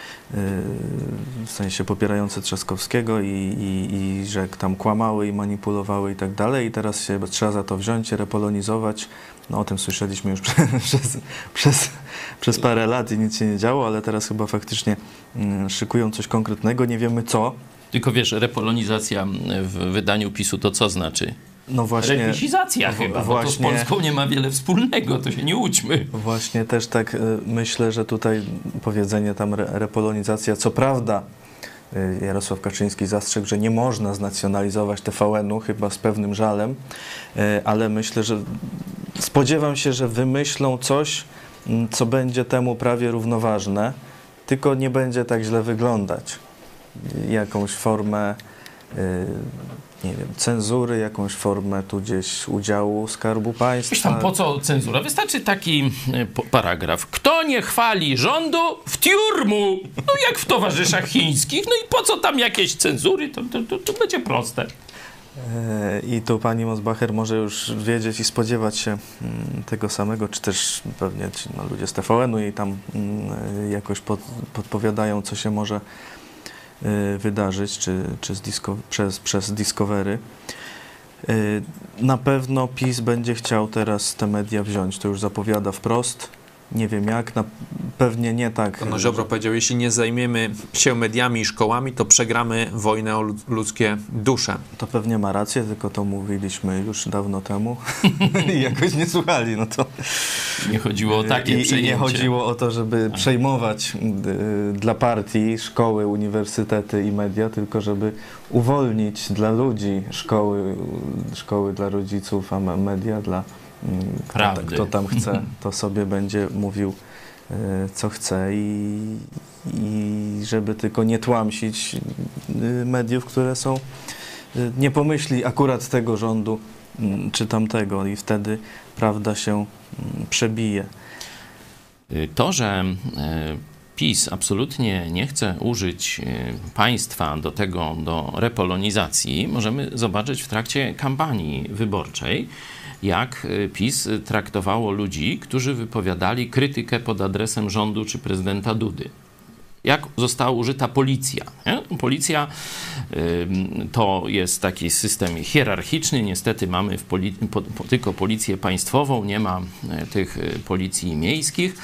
w sensie popierające Trzaskowskiego i, i, i że tam kłamały i manipulowały i tak dalej i teraz się trzeba za to wziąć, repolonizować. No o tym słyszeliśmy już przez, przez, przez parę lat i nic się nie działo, ale teraz chyba faktycznie szykują coś konkretnego, nie wiemy co. Tylko wiesz, repolonizacja w wydaniu PiSu to co znaczy? No właśnie. Rewisizacja w, chyba, właśnie, bo to z Polską nie ma wiele wspólnego, to się nie łudźmy. Właśnie też tak y, myślę, że tutaj powiedzenie tam re, repolonizacja, co prawda y, Jarosław Kaczyński zastrzegł, że nie można znacjonalizować T V N-u, chyba z pewnym żalem, y, ale myślę, że spodziewam się, że wymyślą coś, y, co będzie temu prawie równoważne, tylko nie będzie tak źle wyglądać. Y, jakąś formę y, nie wiem, cenzury, jakąś formę tu gdzieś udziału Skarbu Państwa. Tam po co cenzura? Wystarczy taki paragraf. Kto nie chwali rządu, w tiurmu. No jak w towarzyszach chińskich. No i po co tam jakieś cenzury? To, to, to, to będzie proste. I tu pani Mosbacher może już wiedzieć i spodziewać się tego samego, czy też pewnie ci, no, ludzie z T V N-u jej tam jakoś pod, podpowiadają, co się może wydarzyć, czy, czy z Disco, przez, przez Discovery. Na pewno PiS będzie chciał teraz te media wziąć, to już zapowiada wprost. Nie wiem jak, na, pewnie nie tak. No Ziobro powiedział, jeśli nie zajmiemy się mediami i szkołami, to przegramy wojnę o ludzkie dusze. To pewnie ma rację, tylko to mówiliśmy już dawno temu i jakoś nie słuchali. No to nie chodziło o takie I, przejęcie. I nie chodziło o to, żeby A. przejmować y, dla partii szkoły, uniwersytety i media, tylko żeby uwolnić dla ludzi szkoły, szkoły dla rodziców, a media dla Kto, kto tam chce, to sobie będzie mówił, co chce i, i żeby tylko nie tłamsić mediów, które są, nie pomyśli akurat tego rządu czy tamtego i wtedy prawda się przebije. To, że PiS absolutnie nie chce użyć państwa do tego, do repolonizacji, możemy zobaczyć w trakcie kampanii wyborczej, jak PiS traktowało ludzi, którzy wypowiadali krytykę pod adresem rządu czy prezydenta Dudy. Jak została użyta policja. Nie? Policja y, to jest taki system hierarchiczny. Niestety mamy w poli po, po, tylko policję państwową, nie ma y, tych y, policji miejskich.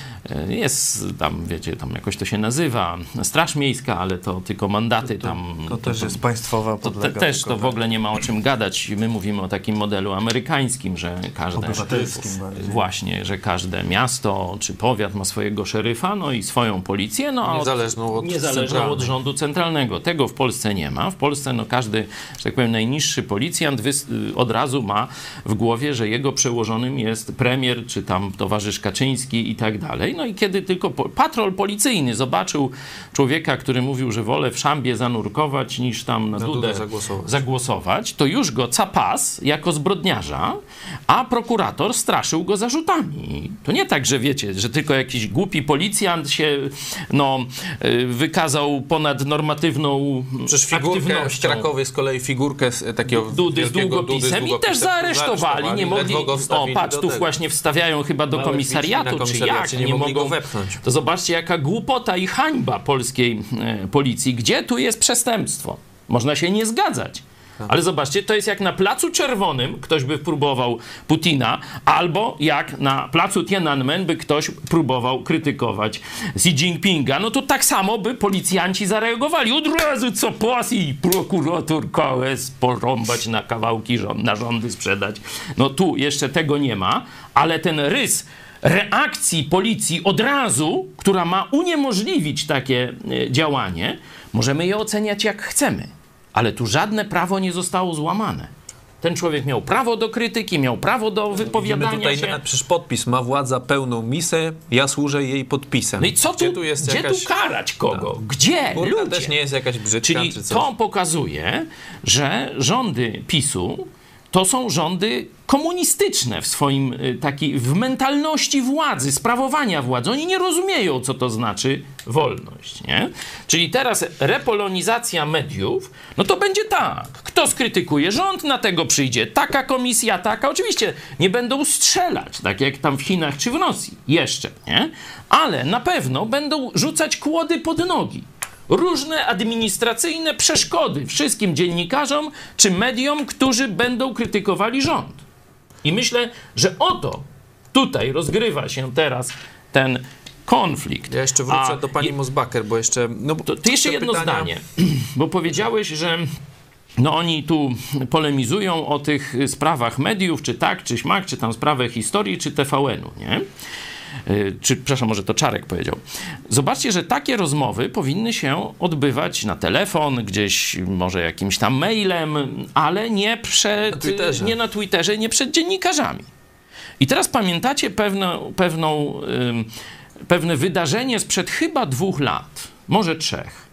Jest tam, wiecie, tam jakoś to się nazywa, Straż Miejska, ale to tylko mandaty to, tam... To, to też to, jest państwowa podlega. To te, też to w ogóle nie ma o czym gadać. My mówimy o takim modelu amerykańskim, że każde... Obywatelskim bardziej. Właśnie, że każde miasto czy powiat ma swojego szeryfa, no i swoją policję, no a niezależną od, niezależną od rządu centralnego. Tego w Polsce nie ma. W Polsce no każdy, że tak powiem, najniższy policjant od razu ma w głowie, że jego przełożonym jest premier, czy tam towarzysz Kaczyński i tak dalej. No i kiedy tylko po, patrol policyjny zobaczył człowieka, który mówił, że wolę w szambie zanurkować niż tam na, na Dudę zagłosować. zagłosować, to już go capas jako zbrodniarza, a prokurator straszył go zarzutami. To nie tak, że wiecie, że tylko jakiś głupi policjant się no, wykazał ponadnormatywną Przecież figurkę w Krakowie z kolei figurkę z takiego Dudy z długopisem i też zaaresztowali. Nie mogli, o patrz, tu właśnie wstawiają chyba do komisariatu, czy jak, nie, nie mogli go wepchnąć. To zobaczcie, jaka głupota i hańba polskiej e, policji. Gdzie tu jest przestępstwo? Można się nie zgadzać. Ale zobaczcie, to jest jak na Placu Czerwonym ktoś by próbował Putina, albo jak na Placu Tiananmen by ktoś próbował krytykować Xi Jinpinga. No to tak samo by policjanci zareagowali. Od razu co pas i prokurator K S porąbać na kawałki, rząd, na rządy sprzedać. No tu jeszcze tego nie ma, ale ten rys reakcji policji od razu, która ma uniemożliwić takie działanie, możemy je oceniać jak chcemy. Ale tu żadne prawo nie zostało złamane. Ten człowiek miał prawo do krytyki, miał prawo do wypowiadania tutaj się. Na, przecież podpis ma władza pełną misę, ja służę jej podpisem. No i co tu, gdzie tu, jest gdzie jakaś... tu karać kogo? No. Gdzie? Kurka ludzie? też nie jest jakaś brzydka Czyli czy coś. to pokazuje, że rządy PiSu to są rządy komunistyczne w swoim takiej, w mentalności władzy, sprawowania władzy. Oni nie rozumieją, co to znaczy wolność, nie? Czyli teraz repolonizacja mediów, no to będzie tak. Kto skrytykuje rząd, na tego przyjdzie taka komisja, taka. Oczywiście nie będą strzelać, tak jak tam w Chinach czy w Rosji. Jeszcze, nie? Ale na pewno będą rzucać kłody pod nogi. Różne administracyjne przeszkody wszystkim dziennikarzom czy mediom, którzy będą krytykowali rząd. I myślę, że oto tutaj rozgrywa się teraz ten konflikt. Ja jeszcze wrócę A do pani je, Mosbacher, bo jeszcze... No, to, to jeszcze jedno pytania... zdanie, bo powiedziałeś, że no oni tu polemizują o tych sprawach mediów, czy tak, czy śmak, czy tam sprawę historii, czy T V N-u, nie? Czy, przepraszam, może to Czarek powiedział. Zobaczcie, że takie rozmowy powinny się odbywać na telefon, gdzieś może jakimś tam mailem, ale nie przed, na nie na Twitterze, nie przed dziennikarzami. I teraz pamiętacie pewną, pewną, pewne wydarzenie sprzed chyba dwóch lat, może trzech,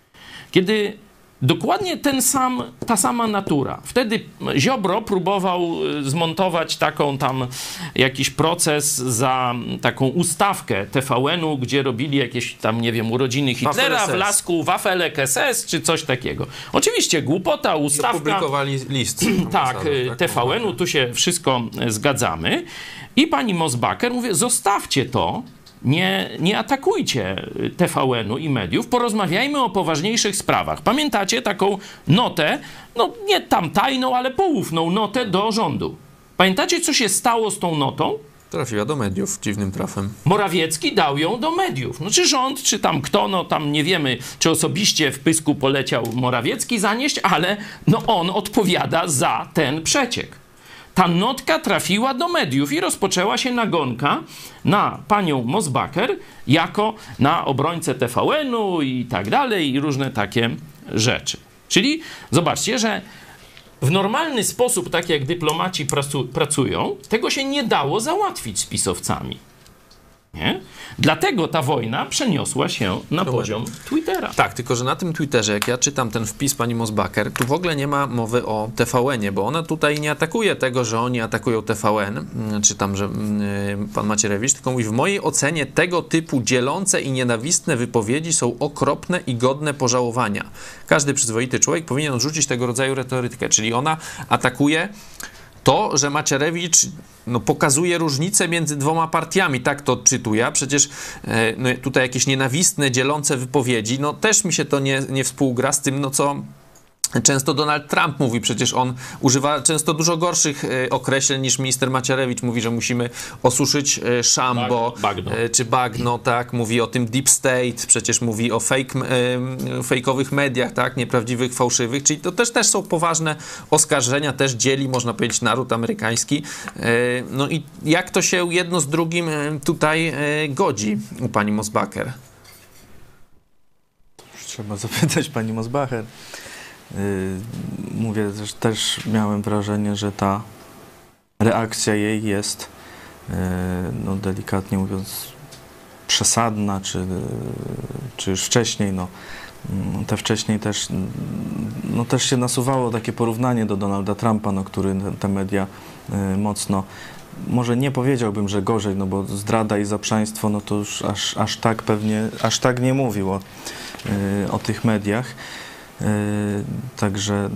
kiedy dokładnie ten sam, ta sama natura. Wtedy Ziobro próbował zmontować taką tam jakiś proces za taką ustawkę T V N-u, gdzie robili jakieś tam, nie wiem, urodziny Hitlera w Lasku, Wafelek S S czy coś takiego. Oczywiście głupota, ustawka. I opublikowali list. Tak, T V N-u, tu się wszystko zgadzamy. I pani Mosbacher mówi, zostawcie to, Nie, nie atakujcie T V N-u i mediów, porozmawiajmy o poważniejszych sprawach. Pamiętacie taką notę, no nie tam tajną, ale poufną notę do rządu. Pamiętacie, co się stało z tą notą? Trafiła do mediów dziwnym trafem. Morawiecki dał ją do mediów. No czy rząd, czy tam kto, no tam nie wiemy, czy osobiście w pysku poleciał Morawiecki zanieść, ale no on odpowiada za ten przeciek. Ta notka trafiła do mediów i rozpoczęła się nagonka na panią Mosbacher jako na obrońcę T V N-u i tak dalej i różne takie rzeczy. Czyli zobaczcie, że w normalny sposób, tak jak dyplomaci pracu, pracują, tego się nie dało załatwić z pisowcami. Nie? Dlatego ta wojna przeniosła się na poziom Twittera. Tak, tylko że na tym Twitterze, jak ja czytam ten wpis pani Mosbacher, tu w ogóle nie ma mowy o T V N-ie, bo ona tutaj nie atakuje tego, że oni atakują T V N, czy tam, że yy, pan Macierewicz, tylko mówi, w mojej ocenie tego typu dzielące i nienawistne wypowiedzi są okropne i godne pożałowania. Każdy przyzwoity człowiek powinien odrzucić tego rodzaju retorykę, czyli ona atakuje to, że Macierewicz no, pokazuje różnicę między dwoma partiami, tak to odczytuję, a przecież e, no, tutaj jakieś nienawistne, dzielące wypowiedzi, no też mi się to nie, nie współgra z tym, no co często Donald Trump mówi, przecież on używa często dużo gorszych e, określeń niż minister Macierewicz. Mówi, że musimy osuszyć e, szambo, bagno. E, czy bagno, tak, mówi o tym deep state, przecież mówi o fake, e, fejkowych mediach, tak, nieprawdziwych, fałszywych, czyli to też, też są poważne oskarżenia, też dzieli, można powiedzieć, naród amerykański. E, no i jak to się jedno z drugim e, tutaj e, godzi u pani Mosbacher? Trzeba zapytać pani Mosbacher. Yy, mówię, że też miałem wrażenie, że ta reakcja jej jest, yy, no delikatnie mówiąc, przesadna, czy, yy, czy już wcześniej, no, yy, te wcześniej też, no też się nasuwało takie porównanie do Donalda Trumpa, no, który te media yy, mocno, może nie powiedziałbym, że gorzej, no bo zdrada i zaprzaństwo, no to już aż, aż tak pewnie, aż tak nie mówił o, yy, o tych mediach. Yy, także,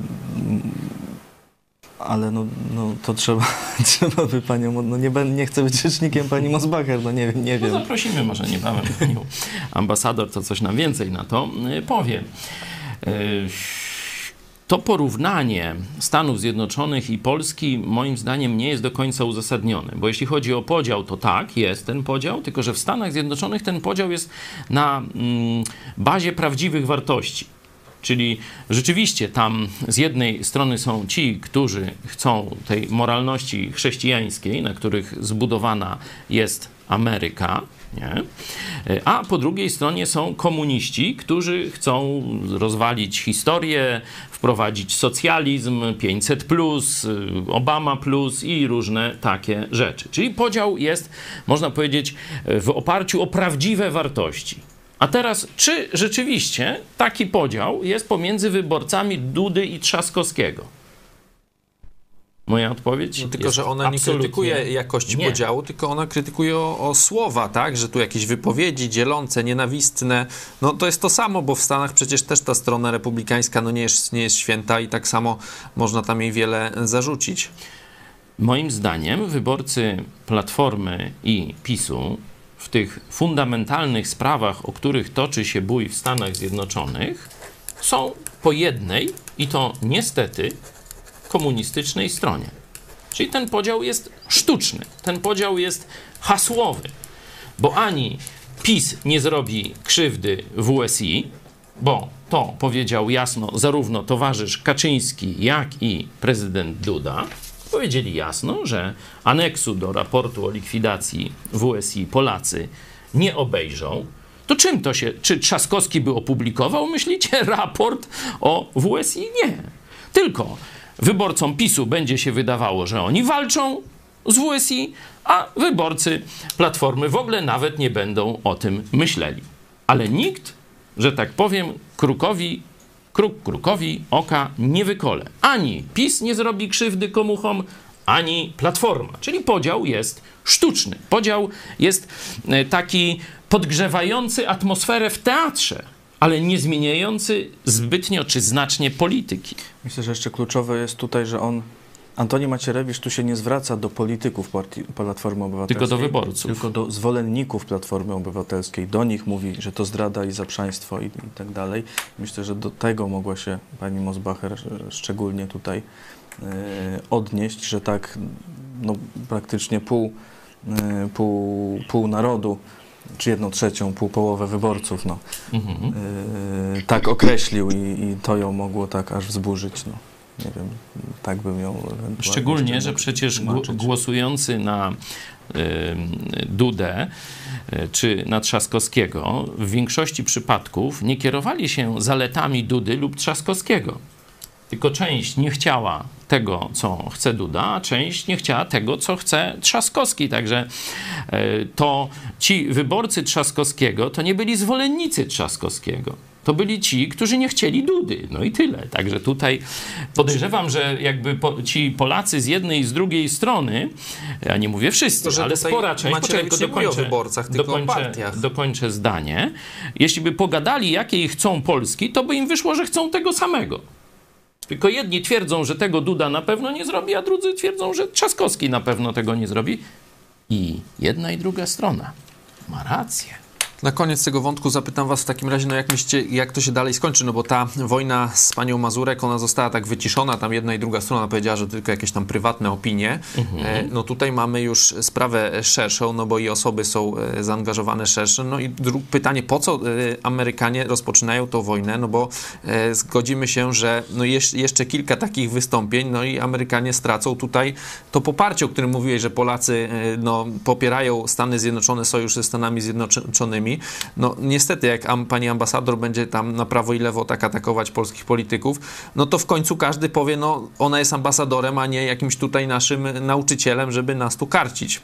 ale no, no to trzeba, trzeba by panią, no nie, nie chcę być rzecznikiem pani Mosbacher, no nie, nie wiem. No zaprosimy może niebawem panią ambasador, to coś nam więcej na to powie. Yy, to porównanie Stanów Zjednoczonych i Polski moim zdaniem nie jest do końca uzasadnione, bo jeśli chodzi o podział, to tak, jest ten podział, tylko że w Stanach Zjednoczonych ten podział jest na mm, bazie prawdziwych wartości. Czyli rzeczywiście tam z jednej strony są ci, którzy chcą tej moralności chrześcijańskiej, na których zbudowana jest Ameryka, nie? A po drugiej stronie są komuniści, którzy chcą rozwalić historię, wprowadzić socjalizm, pięćset plus, Obama plus i różne takie rzeczy. Czyli podział jest, można powiedzieć, w oparciu o prawdziwe wartości. A teraz, czy rzeczywiście taki podział jest pomiędzy wyborcami Dudy i Trzaskowskiego? Moja odpowiedź No, tylko, jest że ona nie absolutnie krytykuje jakości nie. podziału, tylko ona krytykuje o, o słowa, tak? Że tu jakieś wypowiedzi dzielące, nienawistne. No to jest to samo, bo w Stanach przecież też ta strona republikańska no nie jest, nie jest święta i tak samo można tam jej wiele zarzucić. Moim zdaniem wyborcy Platformy i PiSu w tych fundamentalnych sprawach, o których toczy się bój w Stanach Zjednoczonych, są po jednej, i to niestety, komunistycznej stronie. Czyli ten podział jest sztuczny, ten podział jest hasłowy, bo ani PiS nie zrobi krzywdy w U S I, bo to powiedział jasno zarówno towarzysz Kaczyński, jak i prezydent Duda. Powiedzieli jasno, że aneksu do raportu o likwidacji W S I Polacy nie obejrzą. To czym to się, czy Trzaskowski by opublikował, myślicie, raport o W S I? Nie. Tylko wyborcom PiSu będzie się wydawało, że oni walczą z W S I, a wyborcy Platformy w ogóle nawet nie będą o tym myśleli. Ale nikt, że tak powiem, krukowi, kruk krukowi oka nie wykole. Ani PiS nie zrobi krzywdy komuchom, ani Platforma. Czyli podział jest sztuczny. Podział jest taki podgrzewający atmosferę w teatrze, ale nie zmieniający zbytnio czy znacznie polityki. Myślę, że jeszcze kluczowe jest tutaj, że on, Antoni Macierewicz, tu się nie zwraca do polityków partii, Platformy Obywatelskiej. Tylko do wyborców. Tylko do zwolenników Platformy Obywatelskiej. Do nich mówi, że to zdrada i zaprzaństwo i, i tak dalej. Myślę, że do tego mogła się pani Mosbacher szczególnie tutaj y, odnieść, że tak no, praktycznie pół, y, pół, pół narodu, czy jedną trzecią, pół połowę wyborców, no, Mhm. y, tak określił i, i to ją mogło tak aż wzburzyć, no. Nie wiem, tak bym ją ewentualnie Szczególnie, że przecież gł- głosujący na y, Dudę y, czy na Trzaskowskiego w większości przypadków nie kierowali się zaletami Dudy lub Trzaskowskiego. Tylko część nie chciała tego, co chce Duda, a część nie chciała tego, co chce Trzaskowski. Także y, to ci wyborcy Trzaskowskiego to nie byli zwolennicy Trzaskowskiego. To byli ci, którzy nie chcieli Dudy. No i tyle. Także tutaj podejrzewam, że jakby po, ci Polacy z jednej i z drugiej strony, ja nie mówię wszyscy, To, że ale tutaj spora część, Macierewicz poczekaj, nie mówi o dokończę, wyborcach, tylko o dokończę, partiach. dokończę zdanie. Jeśli by pogadali, jakiej chcą Polski, to by im wyszło, że chcą tego samego. Tylko jedni twierdzą, że tego Duda na pewno nie zrobi, a drudzy twierdzą, że Trzaskowski na pewno tego nie zrobi. I jedna i druga strona ma rację. Na koniec tego wątku zapytam was w takim razie, no jak myślicie, jak to się dalej skończy, no bo ta wojna z panią Mazurek, ona została tak wyciszona, tam jedna i druga strona powiedziała, że tylko jakieś tam prywatne opinie. Mhm. E, no tutaj mamy już sprawę szerszą, no bo i osoby są e, zaangażowane szersze. No i dru- pytanie, po co e, Amerykanie rozpoczynają tą wojnę, no bo e, zgodzimy się, że no jeż- jeszcze kilka takich wystąpień, no i Amerykanie stracą tutaj to poparcie, o którym mówiłeś, że Polacy e, no, popierają Stany Zjednoczone, sojusz ze Stanami Zjednoczonymi. No niestety, jak am, pani ambasador będzie tam na prawo i lewo tak atakować polskich polityków, no to w końcu każdy powie, no ona jest ambasadorem, a nie jakimś tutaj naszym nauczycielem, żeby nas tu karcić.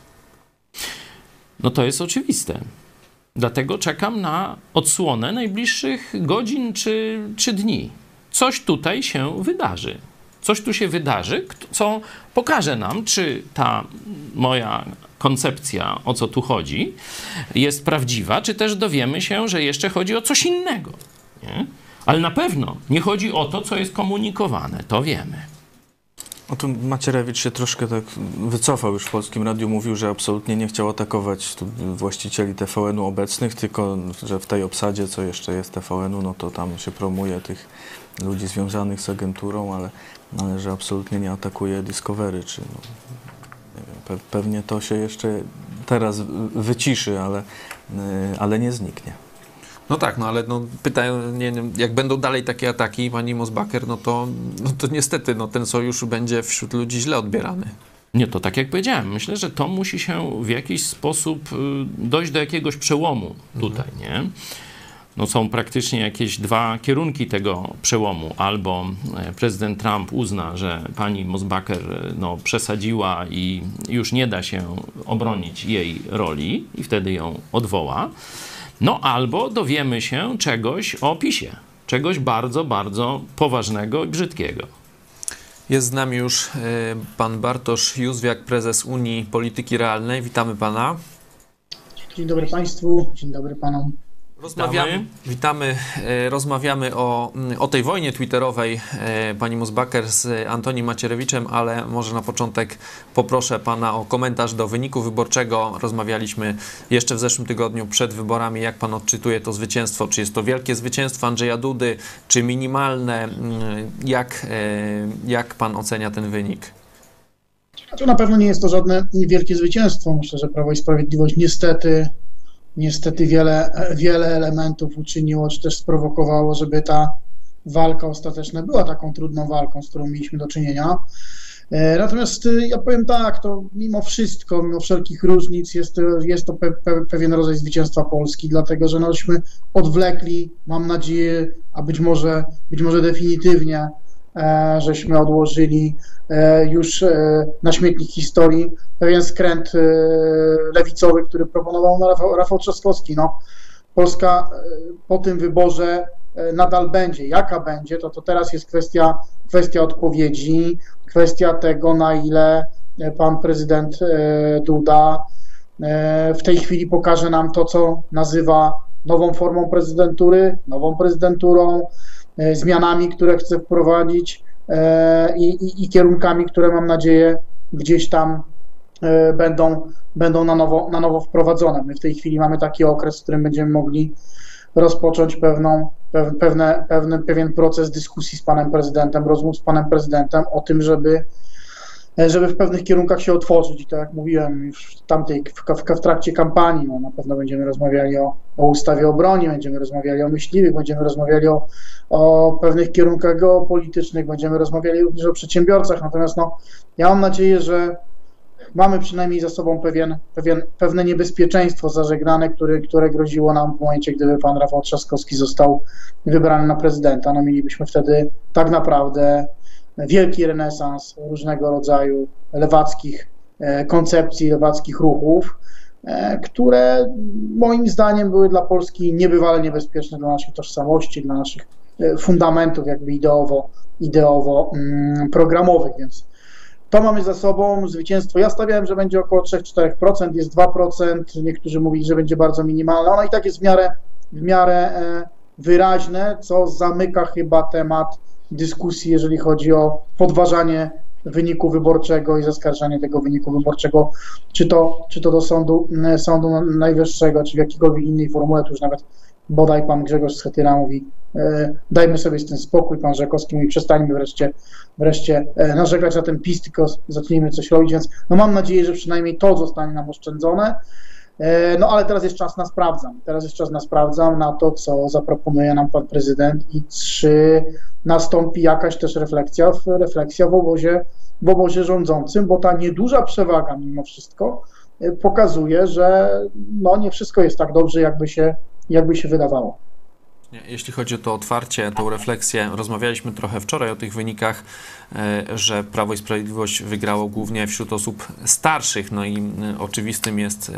No to jest oczywiste. Dlatego czekam na odsłonę najbliższych godzin czy, czy dni. Coś tutaj się wydarzy. Coś tu się wydarzy, co pokaże nam, czy ta moja koncepcja, o co tu chodzi, jest prawdziwa, czy też dowiemy się, że jeszcze chodzi o coś innego. Nie? Ale na pewno nie chodzi o to, co jest komunikowane. To wiemy. O tym Macierewicz się troszkę tak wycofał już w Polskim Radiu, mówił, że absolutnie nie chciał atakować tu właścicieli T V N u obecnych, tylko że w tej obsadzie, co jeszcze jest T V N u, no to tam się promuje tych ludzi związanych z agenturą, ale, ale że absolutnie nie atakuje Discovery, czy no, nie wiem, pe pewnie to się jeszcze teraz wyciszy, ale, ale nie zniknie. No tak, no ale no, pytają, nie wiem, jak będą dalej takie ataki, pani Mosbacher, no to, no to niestety no, ten sojusz będzie wśród ludzi źle odbierany. Nie, to tak jak powiedziałem, myślę, że to musi się w jakiś sposób dojść do jakiegoś przełomu tutaj, nie? No są praktycznie jakieś dwa kierunki tego przełomu. Albo prezydent Trump uzna, że pani Mosbacher no, przesadziła i już nie da się obronić jej roli i wtedy ją odwoła. No albo dowiemy się czegoś o PiSie. Czegoś bardzo, bardzo poważnego i brzydkiego. Jest z nami już pan Bartosz Józwiak, prezes Unii Polityki Realnej. Witamy pana. Dzień dobry Państwu, dzień dobry Panom. Rozmawiamy, witamy, rozmawiamy o, o tej wojnie twitterowej pani Mosbacher z Antonim Macierewiczem, ale może na początek poproszę pana o komentarz do wyniku wyborczego. Rozmawialiśmy jeszcze w zeszłym tygodniu przed wyborami, jak pan odczytuje to zwycięstwo, czy jest to wielkie zwycięstwo Andrzeja Dudy, czy minimalne, jak, jak pan ocenia ten wynik? To na pewno nie jest to żadne wielkie zwycięstwo. Myślę, że Prawo i Sprawiedliwość niestety Niestety wiele, wiele elementów uczyniło, czy też sprowokowało, żeby ta walka ostateczna była taką trudną walką, z którą mieliśmy do czynienia. Natomiast ja powiem tak, to mimo wszystko, mimo wszelkich różnic jest to, jest to pe, pe, pewien rodzaj zwycięstwa Polski, dlatego że nośmy odwlekli, mam nadzieję, a być może, być może definitywnie, e, żeśmy odłożyli e, już e, na śmietnik historii pewien skręt e, lewicowy, który proponował Rafał, Rafał Trzaskowski. No, Polska e, po tym wyborze e, nadal będzie. Jaka będzie, to, to teraz jest kwestia, kwestia odpowiedzi, kwestia tego, na ile pan prezydent e, Duda e, w tej chwili pokaże nam to, co nazywa nową formą prezydentury, nową prezydenturą, e, zmianami, które chce wprowadzić e, i, i, i kierunkami, które mam nadzieję gdzieś tam będą, będą na nowo, na nowo wprowadzone. My w tej chwili mamy taki okres, w którym będziemy mogli rozpocząć pewną, pewne, pewne, pewien proces dyskusji z panem prezydentem, rozmów z panem prezydentem o tym, żeby, żeby w pewnych kierunkach się otworzyć. I tak jak mówiłem już w tamtej, w, w trakcie kampanii, no na pewno będziemy rozmawiali o, o ustawie o broni, będziemy rozmawiali o myśliwych, będziemy rozmawiali o, o pewnych kierunkach geopolitycznych, będziemy rozmawiali również o przedsiębiorcach. Natomiast no, ja mam nadzieję, że mamy przynajmniej za sobą pewien, pewien, pewne niebezpieczeństwo zażegnane, które, które groziło nam w momencie, gdyby pan Rafał Trzaskowski został wybrany na prezydenta. No mielibyśmy wtedy tak naprawdę wielki renesans różnego rodzaju lewackich koncepcji, lewackich ruchów, które moim zdaniem były dla Polski niebywale niebezpieczne, dla naszej tożsamości, dla naszych fundamentów jakby ideowo, ideowo programowych, więc to mamy za sobą, zwycięstwo. Ja stawiałem, że będzie około trzy do czterech procent, jest dwa procent, niektórzy mówili, że będzie bardzo minimalne. Ono i tak jest w miarę, w miarę wyraźne, co zamyka chyba temat dyskusji, jeżeli chodzi o podważanie wyniku wyborczego i zaskarżanie tego wyniku wyborczego, czy to, czy to do sądu, sądu Najwyższego, czy w jakiejkolwiek innej formule, to już nawet bodaj pan Grzegorz Schetyra mówi, e, dajmy sobie z tym spokój, pan Żakowski mówi, przestańmy wreszcie, wreszcie e, narzekać na ten PiS, tylko zacznijmy coś robić, więc no mam nadzieję, że przynajmniej to zostanie nam oszczędzone, e, no ale teraz jest czas na sprawdzam, teraz jest czas na sprawdzam, na to, co zaproponuje nam pan prezydent i czy nastąpi jakaś też refleksja, refleksja w obozie, w obozie rządzącym, bo ta nieduża przewaga mimo wszystko e, pokazuje, że no nie wszystko jest tak dobrze, jakby się jakby się wydawało. Jeśli chodzi o to otwarcie, tą refleksję, rozmawialiśmy trochę wczoraj o tych wynikach, że Prawo i Sprawiedliwość wygrało głównie wśród osób starszych, no i oczywistym jest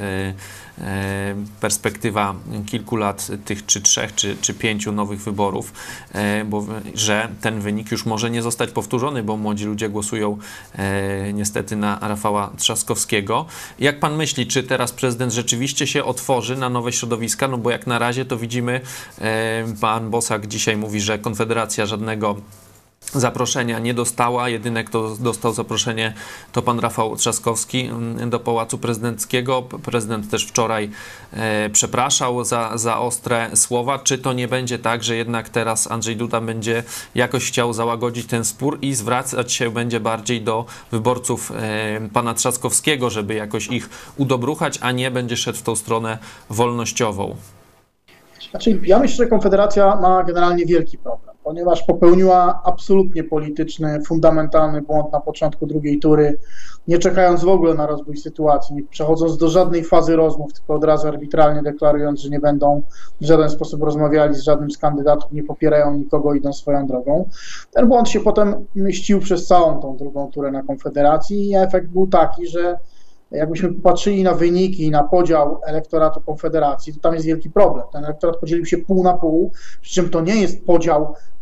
perspektywa kilku lat, tych czy trzech, czy, czy pięciu nowych wyborów, bo że ten wynik już może nie zostać powtórzony, bo młodzi ludzie głosują niestety na Rafała Trzaskowskiego. Jak pan myśli, czy teraz prezydent rzeczywiście się otworzy na nowe środowiska? No bo jak na razie to widzimy, pan Bosak dzisiaj mówi, że Konfederacja żadnego zaproszenia nie dostała. Jedyny, kto dostał zaproszenie, to pan Rafał Trzaskowski do Pałacu Prezydenckiego. Prezydent też wczoraj e, przepraszał za, za ostre słowa. Czy to nie będzie tak, że jednak teraz Andrzej Duda będzie jakoś chciał załagodzić ten spór i zwracać się będzie bardziej do wyborców e, pana Trzaskowskiego, żeby jakoś ich udobruchać, a nie będzie szedł w tą stronę wolnościową? Znaczy, ja myślę, że Konfederacja ma generalnie wielki problem, ponieważ popełniła absolutnie polityczny, fundamentalny błąd na początku drugiej tury, nie czekając w ogóle na rozwój sytuacji, nie przechodząc do żadnej fazy rozmów, tylko od razu arbitralnie deklarując, że nie będą w żaden sposób rozmawiali z żadnym z kandydatów, nie popierają nikogo, idą swoją drogą. Ten błąd się potem mścił przez całą tą drugą turę na Konfederacji i efekt był taki, że jakbyśmy popatrzyli na wyniki i na podział elektoratu Konfederacji, to tam jest wielki problem. Ten elektorat podzielił się pół na pół, przy czym to nie jest podział,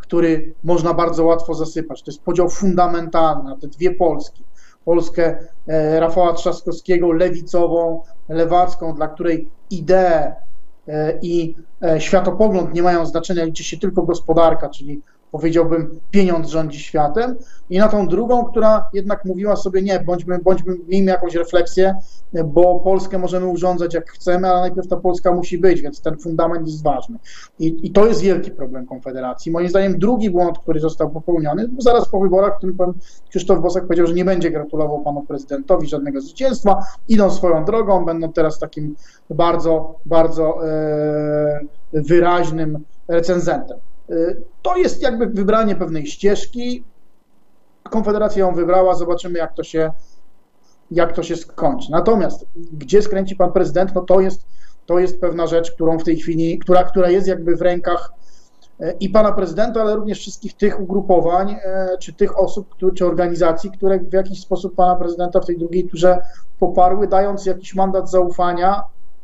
który można bardzo łatwo zasypać. To jest podział fundamentalny na te dwie Polski. Polskę e, Rafała Trzaskowskiego, lewicową, lewacką, dla której idee e, i e, światopogląd nie mają znaczenia, liczy się tylko gospodarka, czyli powiedziałbym, pieniądz rządzi światem, i na tą drugą, która jednak mówiła sobie, nie, bądźmy, bądźmy, miejmy jakąś refleksję, bo Polskę możemy urządzać jak chcemy, ale najpierw ta Polska musi być, więc ten fundament jest ważny. I, i to jest wielki problem Konfederacji. Moim zdaniem drugi błąd, który został popełniony, bo zaraz po wyborach, w którym pan Krzysztof Bosak powiedział, że nie będzie gratulował panu prezydentowi żadnego zwycięstwa, idą swoją drogą, będą teraz takim bardzo, bardzo e, wyraźnym recenzentem. To jest jakby wybranie pewnej ścieżki. Konfederacja ją wybrała, zobaczymy jak to się, jak to się skończy. Natomiast gdzie skręci pan prezydent, no to jest, to jest pewna rzecz, którą w tej chwili, która, która jest jakby w rękach i pana prezydenta, ale również wszystkich tych ugrupowań, czy tych osób, czy organizacji, które w jakiś sposób pana prezydenta w tej drugiej turze poparły, dając jakiś mandat zaufania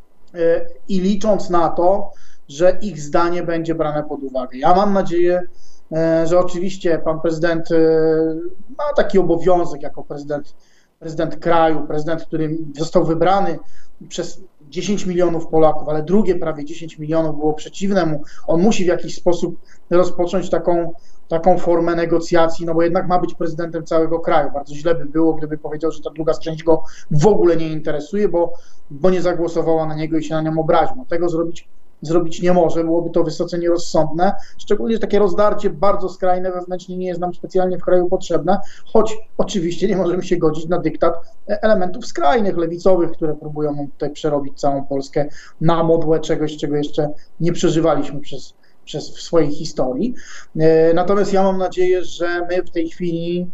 i licząc na to, że ich zdanie będzie brane pod uwagę. Ja mam nadzieję, że oczywiście pan prezydent ma taki obowiązek jako prezydent, prezydent kraju, prezydent, który został wybrany przez dziesięć milionów Polaków, ale drugie prawie dziesięć milionów było przeciwne mu. On musi w jakiś sposób rozpocząć taką, taką formę negocjacji, no bo jednak ma być prezydentem całego kraju. Bardzo źle by było, gdyby powiedział, że ta druga część go w ogóle nie interesuje, bo, bo nie zagłosowała na niego i się na nią obraził. No, tego zrobić zrobić nie może, byłoby to wysoce nierozsądne, szczególnie, że takie rozdarcie bardzo skrajne wewnętrznie nie jest nam specjalnie w kraju potrzebne, choć oczywiście nie możemy się godzić na dyktat elementów skrajnych, lewicowych, które próbują nam tutaj przerobić całą Polskę na modłę czegoś, czego jeszcze nie przeżywaliśmy przez, przez w swojej historii. Natomiast ja mam nadzieję, że my w tej chwili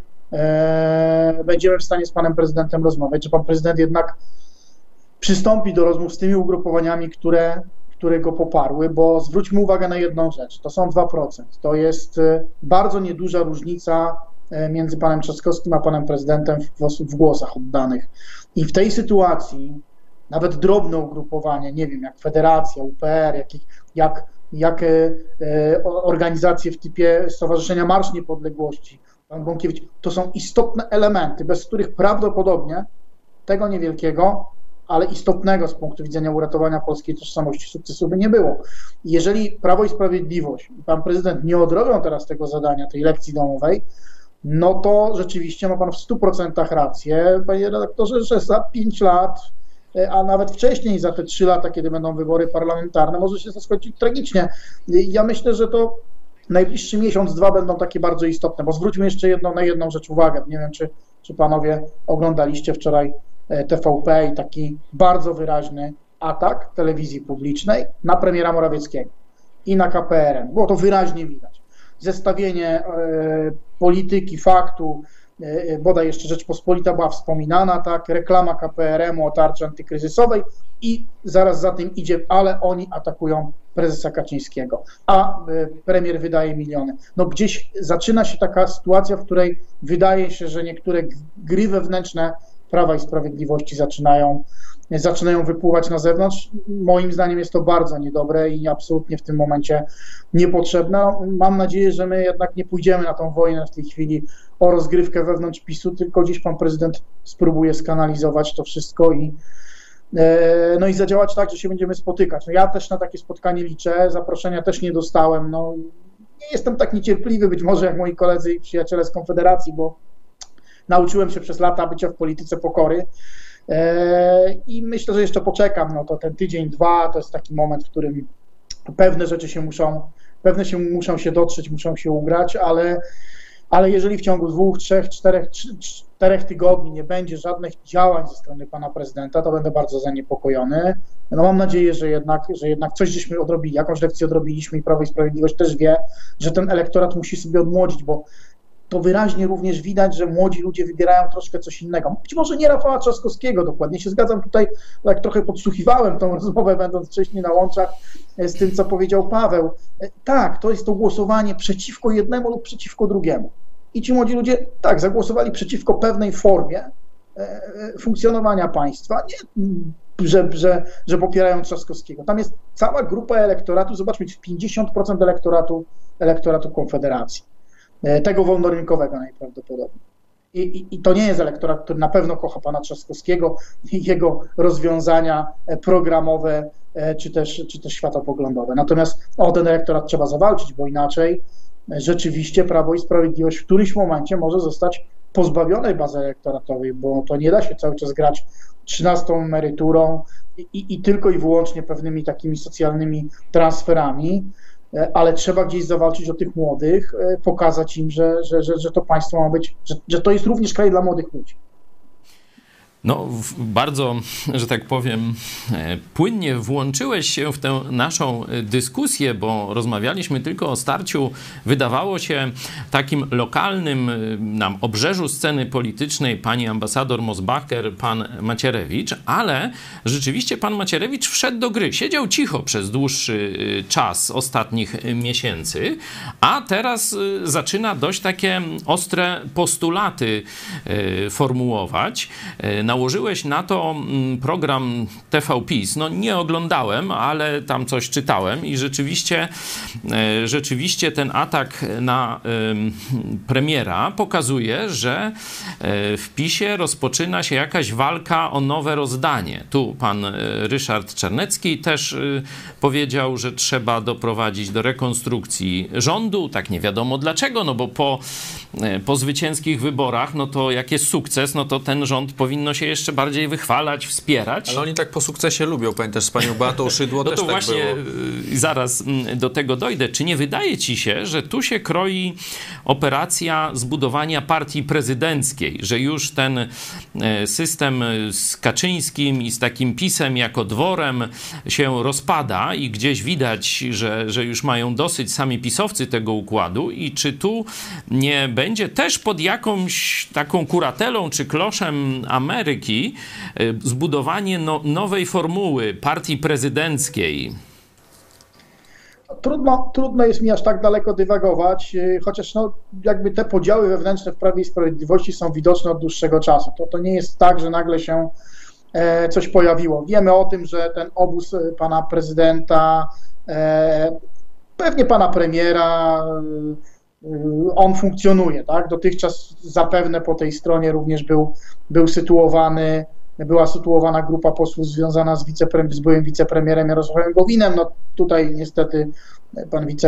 e, będziemy w stanie z panem prezydentem rozmawiać, że pan prezydent jednak przystąpi do rozmów z tymi ugrupowaniami, które które go poparły, bo zwróćmy uwagę na jedną rzecz, to są dwa procent. To jest bardzo nieduża różnica między panem Trzaskowskim a panem prezydentem w, w głosach oddanych. I w tej sytuacji nawet drobne ugrupowanie, nie wiem, jak Federacja, U P R, jak, jak, jak e, organizacje w typie Stowarzyszenia Marsz Niepodległości, pan Bąkiewicz, to są istotne elementy, bez których prawdopodobnie tego niewielkiego, ale istotnego z punktu widzenia uratowania polskiej tożsamości sukcesu by nie było. Jeżeli Prawo i Sprawiedliwość i pan prezydent nie odrobią teraz tego zadania, tej lekcji domowej, no to rzeczywiście ma pan w stu procentach rację, panie redaktorze, że za pięć lat, a nawet wcześniej, za te trzy lata, kiedy będą wybory parlamentarne, może się to skończyć tragicznie. Ja myślę, że to najbliższy miesiąc, dwa będą takie bardzo istotne, bo zwróćmy jeszcze jedną, na jedną rzecz uwagę. Nie wiem, czy, czy panowie oglądaliście wczoraj T V P i taki bardzo wyraźny atak telewizji publicznej na premiera Morawieckiego i na K P R M. Było to wyraźnie widać. Zestawienie e, polityki, faktu, e, bodaj jeszcze Rzeczpospolita była wspominana, tak, reklama K P R M u o tarczy antykryzysowej i zaraz za tym idzie, ale oni atakują prezesa Kaczyńskiego, a e, premier wydaje miliony. No gdzieś zaczyna się taka sytuacja, w której wydaje się, że niektóre gry wewnętrzne Prawa i Sprawiedliwości zaczynają, zaczynają wypływać na zewnątrz. Moim zdaniem jest to bardzo niedobre i absolutnie w tym momencie niepotrzebne. Mam nadzieję, że my jednak nie pójdziemy na tą wojnę w tej chwili o rozgrywkę wewnątrz PiSu, tylko gdzieś pan prezydent spróbuje skanalizować to wszystko i no i zadziałać tak, że się będziemy spotykać. No ja też na takie spotkanie liczę, zaproszenia też nie dostałem. No, nie jestem tak niecierpliwy być może jak moi koledzy i przyjaciele z Konfederacji, bo nauczyłem się przez lata bycia w polityce pokory i myślę, że jeszcze poczekam, no to ten tydzień, dwa to jest taki moment, w którym pewne rzeczy się muszą, pewne się muszą się dotrzeć, muszą się ugrać, ale, ale jeżeli w ciągu dwóch, trzech, czterech, czterech tygodni nie będzie żadnych działań ze strony pana prezydenta, to będę bardzo zaniepokojony. No mam nadzieję, że jednak, że jednak coś żeśmy odrobili, jakąś lekcję odrobiliśmy i Prawo i Sprawiedliwość też wie, że ten elektorat musi sobie odmłodzić, bo to wyraźnie również widać, że młodzi ludzie wybierają troszkę coś innego. Być może nie Rafała Trzaskowskiego, dokładnie się zgadzam tutaj, jak trochę podsłuchiwałem tą rozmowę, będąc wcześniej na łączach z tym, co powiedział Paweł. Tak, to jest to głosowanie przeciwko jednemu lub przeciwko drugiemu. I ci młodzi ludzie, tak, zagłosowali przeciwko pewnej formie funkcjonowania państwa, nie, że, że, że popierają Trzaskowskiego. Tam jest cała grupa elektoratu, zobaczmy, pięćdziesiąt procent elektoratu elektoratu Konfederacji. Tego wolnorynkowego najprawdopodobniej. I, i, I to nie jest elektorat, który na pewno kocha pana Trzaskowskiego i jego rozwiązania programowe czy też, czy też światopoglądowe. Natomiast o ten elektorat trzeba zawalczyć, bo inaczej rzeczywiście Prawo i Sprawiedliwość w którymś momencie może zostać pozbawionej bazy elektoratowej, bo to nie da się cały czas grać trzynastą emeryturą i, i, i tylko i wyłącznie pewnymi takimi socjalnymi transferami, ale trzeba gdzieś zawalczyć o tych młodych, pokazać im, że, że, że, że to państwo ma być, że, że to jest również kraj dla młodych ludzi. No, bardzo, że tak powiem, płynnie włączyłeś się w tę naszą dyskusję, bo rozmawialiśmy tylko o starciu, wydawało się, takim lokalnym na obrzeżu sceny politycznej, pani ambasador Mosbacher, pan Macierewicz, ale rzeczywiście pan Macierewicz wszedł do gry, siedział cicho przez dłuższy czas ostatnich miesięcy, a teraz zaczyna dość takie ostre postulaty formułować. Nałożyłeś na to program T V PiS. No nie oglądałem, ale tam coś czytałem i rzeczywiście, rzeczywiście ten atak na premiera pokazuje, że w PiSie rozpoczyna się jakaś walka o nowe rozdanie. Tu pan Ryszard Czarnecki też powiedział, że trzeba doprowadzić do rekonstrukcji rządu. Tak nie wiadomo dlaczego, no bo po, po zwycięskich wyborach, no to jak jest sukces, no to ten rząd powinno się jeszcze bardziej wychwalać, wspierać. Ale oni tak po sukcesie lubią, pamiętasz, z panią Beatą Szydło no też to tak właśnie było. Zaraz do tego dojdę. Czy nie wydaje ci się, że tu się kroi operacja zbudowania partii prezydenckiej, że już ten system z Kaczyńskim i z takim PiS-em jako dworem się rozpada i gdzieś widać, że, że już mają dosyć sami pisowcy tego układu i czy tu nie będzie też pod jakąś taką kuratelą czy kloszem Ameryki zbudowanie no, nowej formuły partii prezydenckiej? Trudno, trudno jest mi aż tak daleko dywagować, chociaż no, jakby te podziały wewnętrzne w Prawie i Sprawiedliwości są widoczne od dłuższego czasu. To, to nie jest tak, że nagle się e, coś pojawiło. Wiemy o tym, że ten obóz pana prezydenta, e, pewnie pana premiera, e, on funkcjonuje, tak? Dotychczas zapewne po tej stronie również był, był sytuowany była sytuowana grupa posłów związana z, wiceprem- z byłym wicepremierem Jarosławem Gowinem. No tutaj niestety pan wice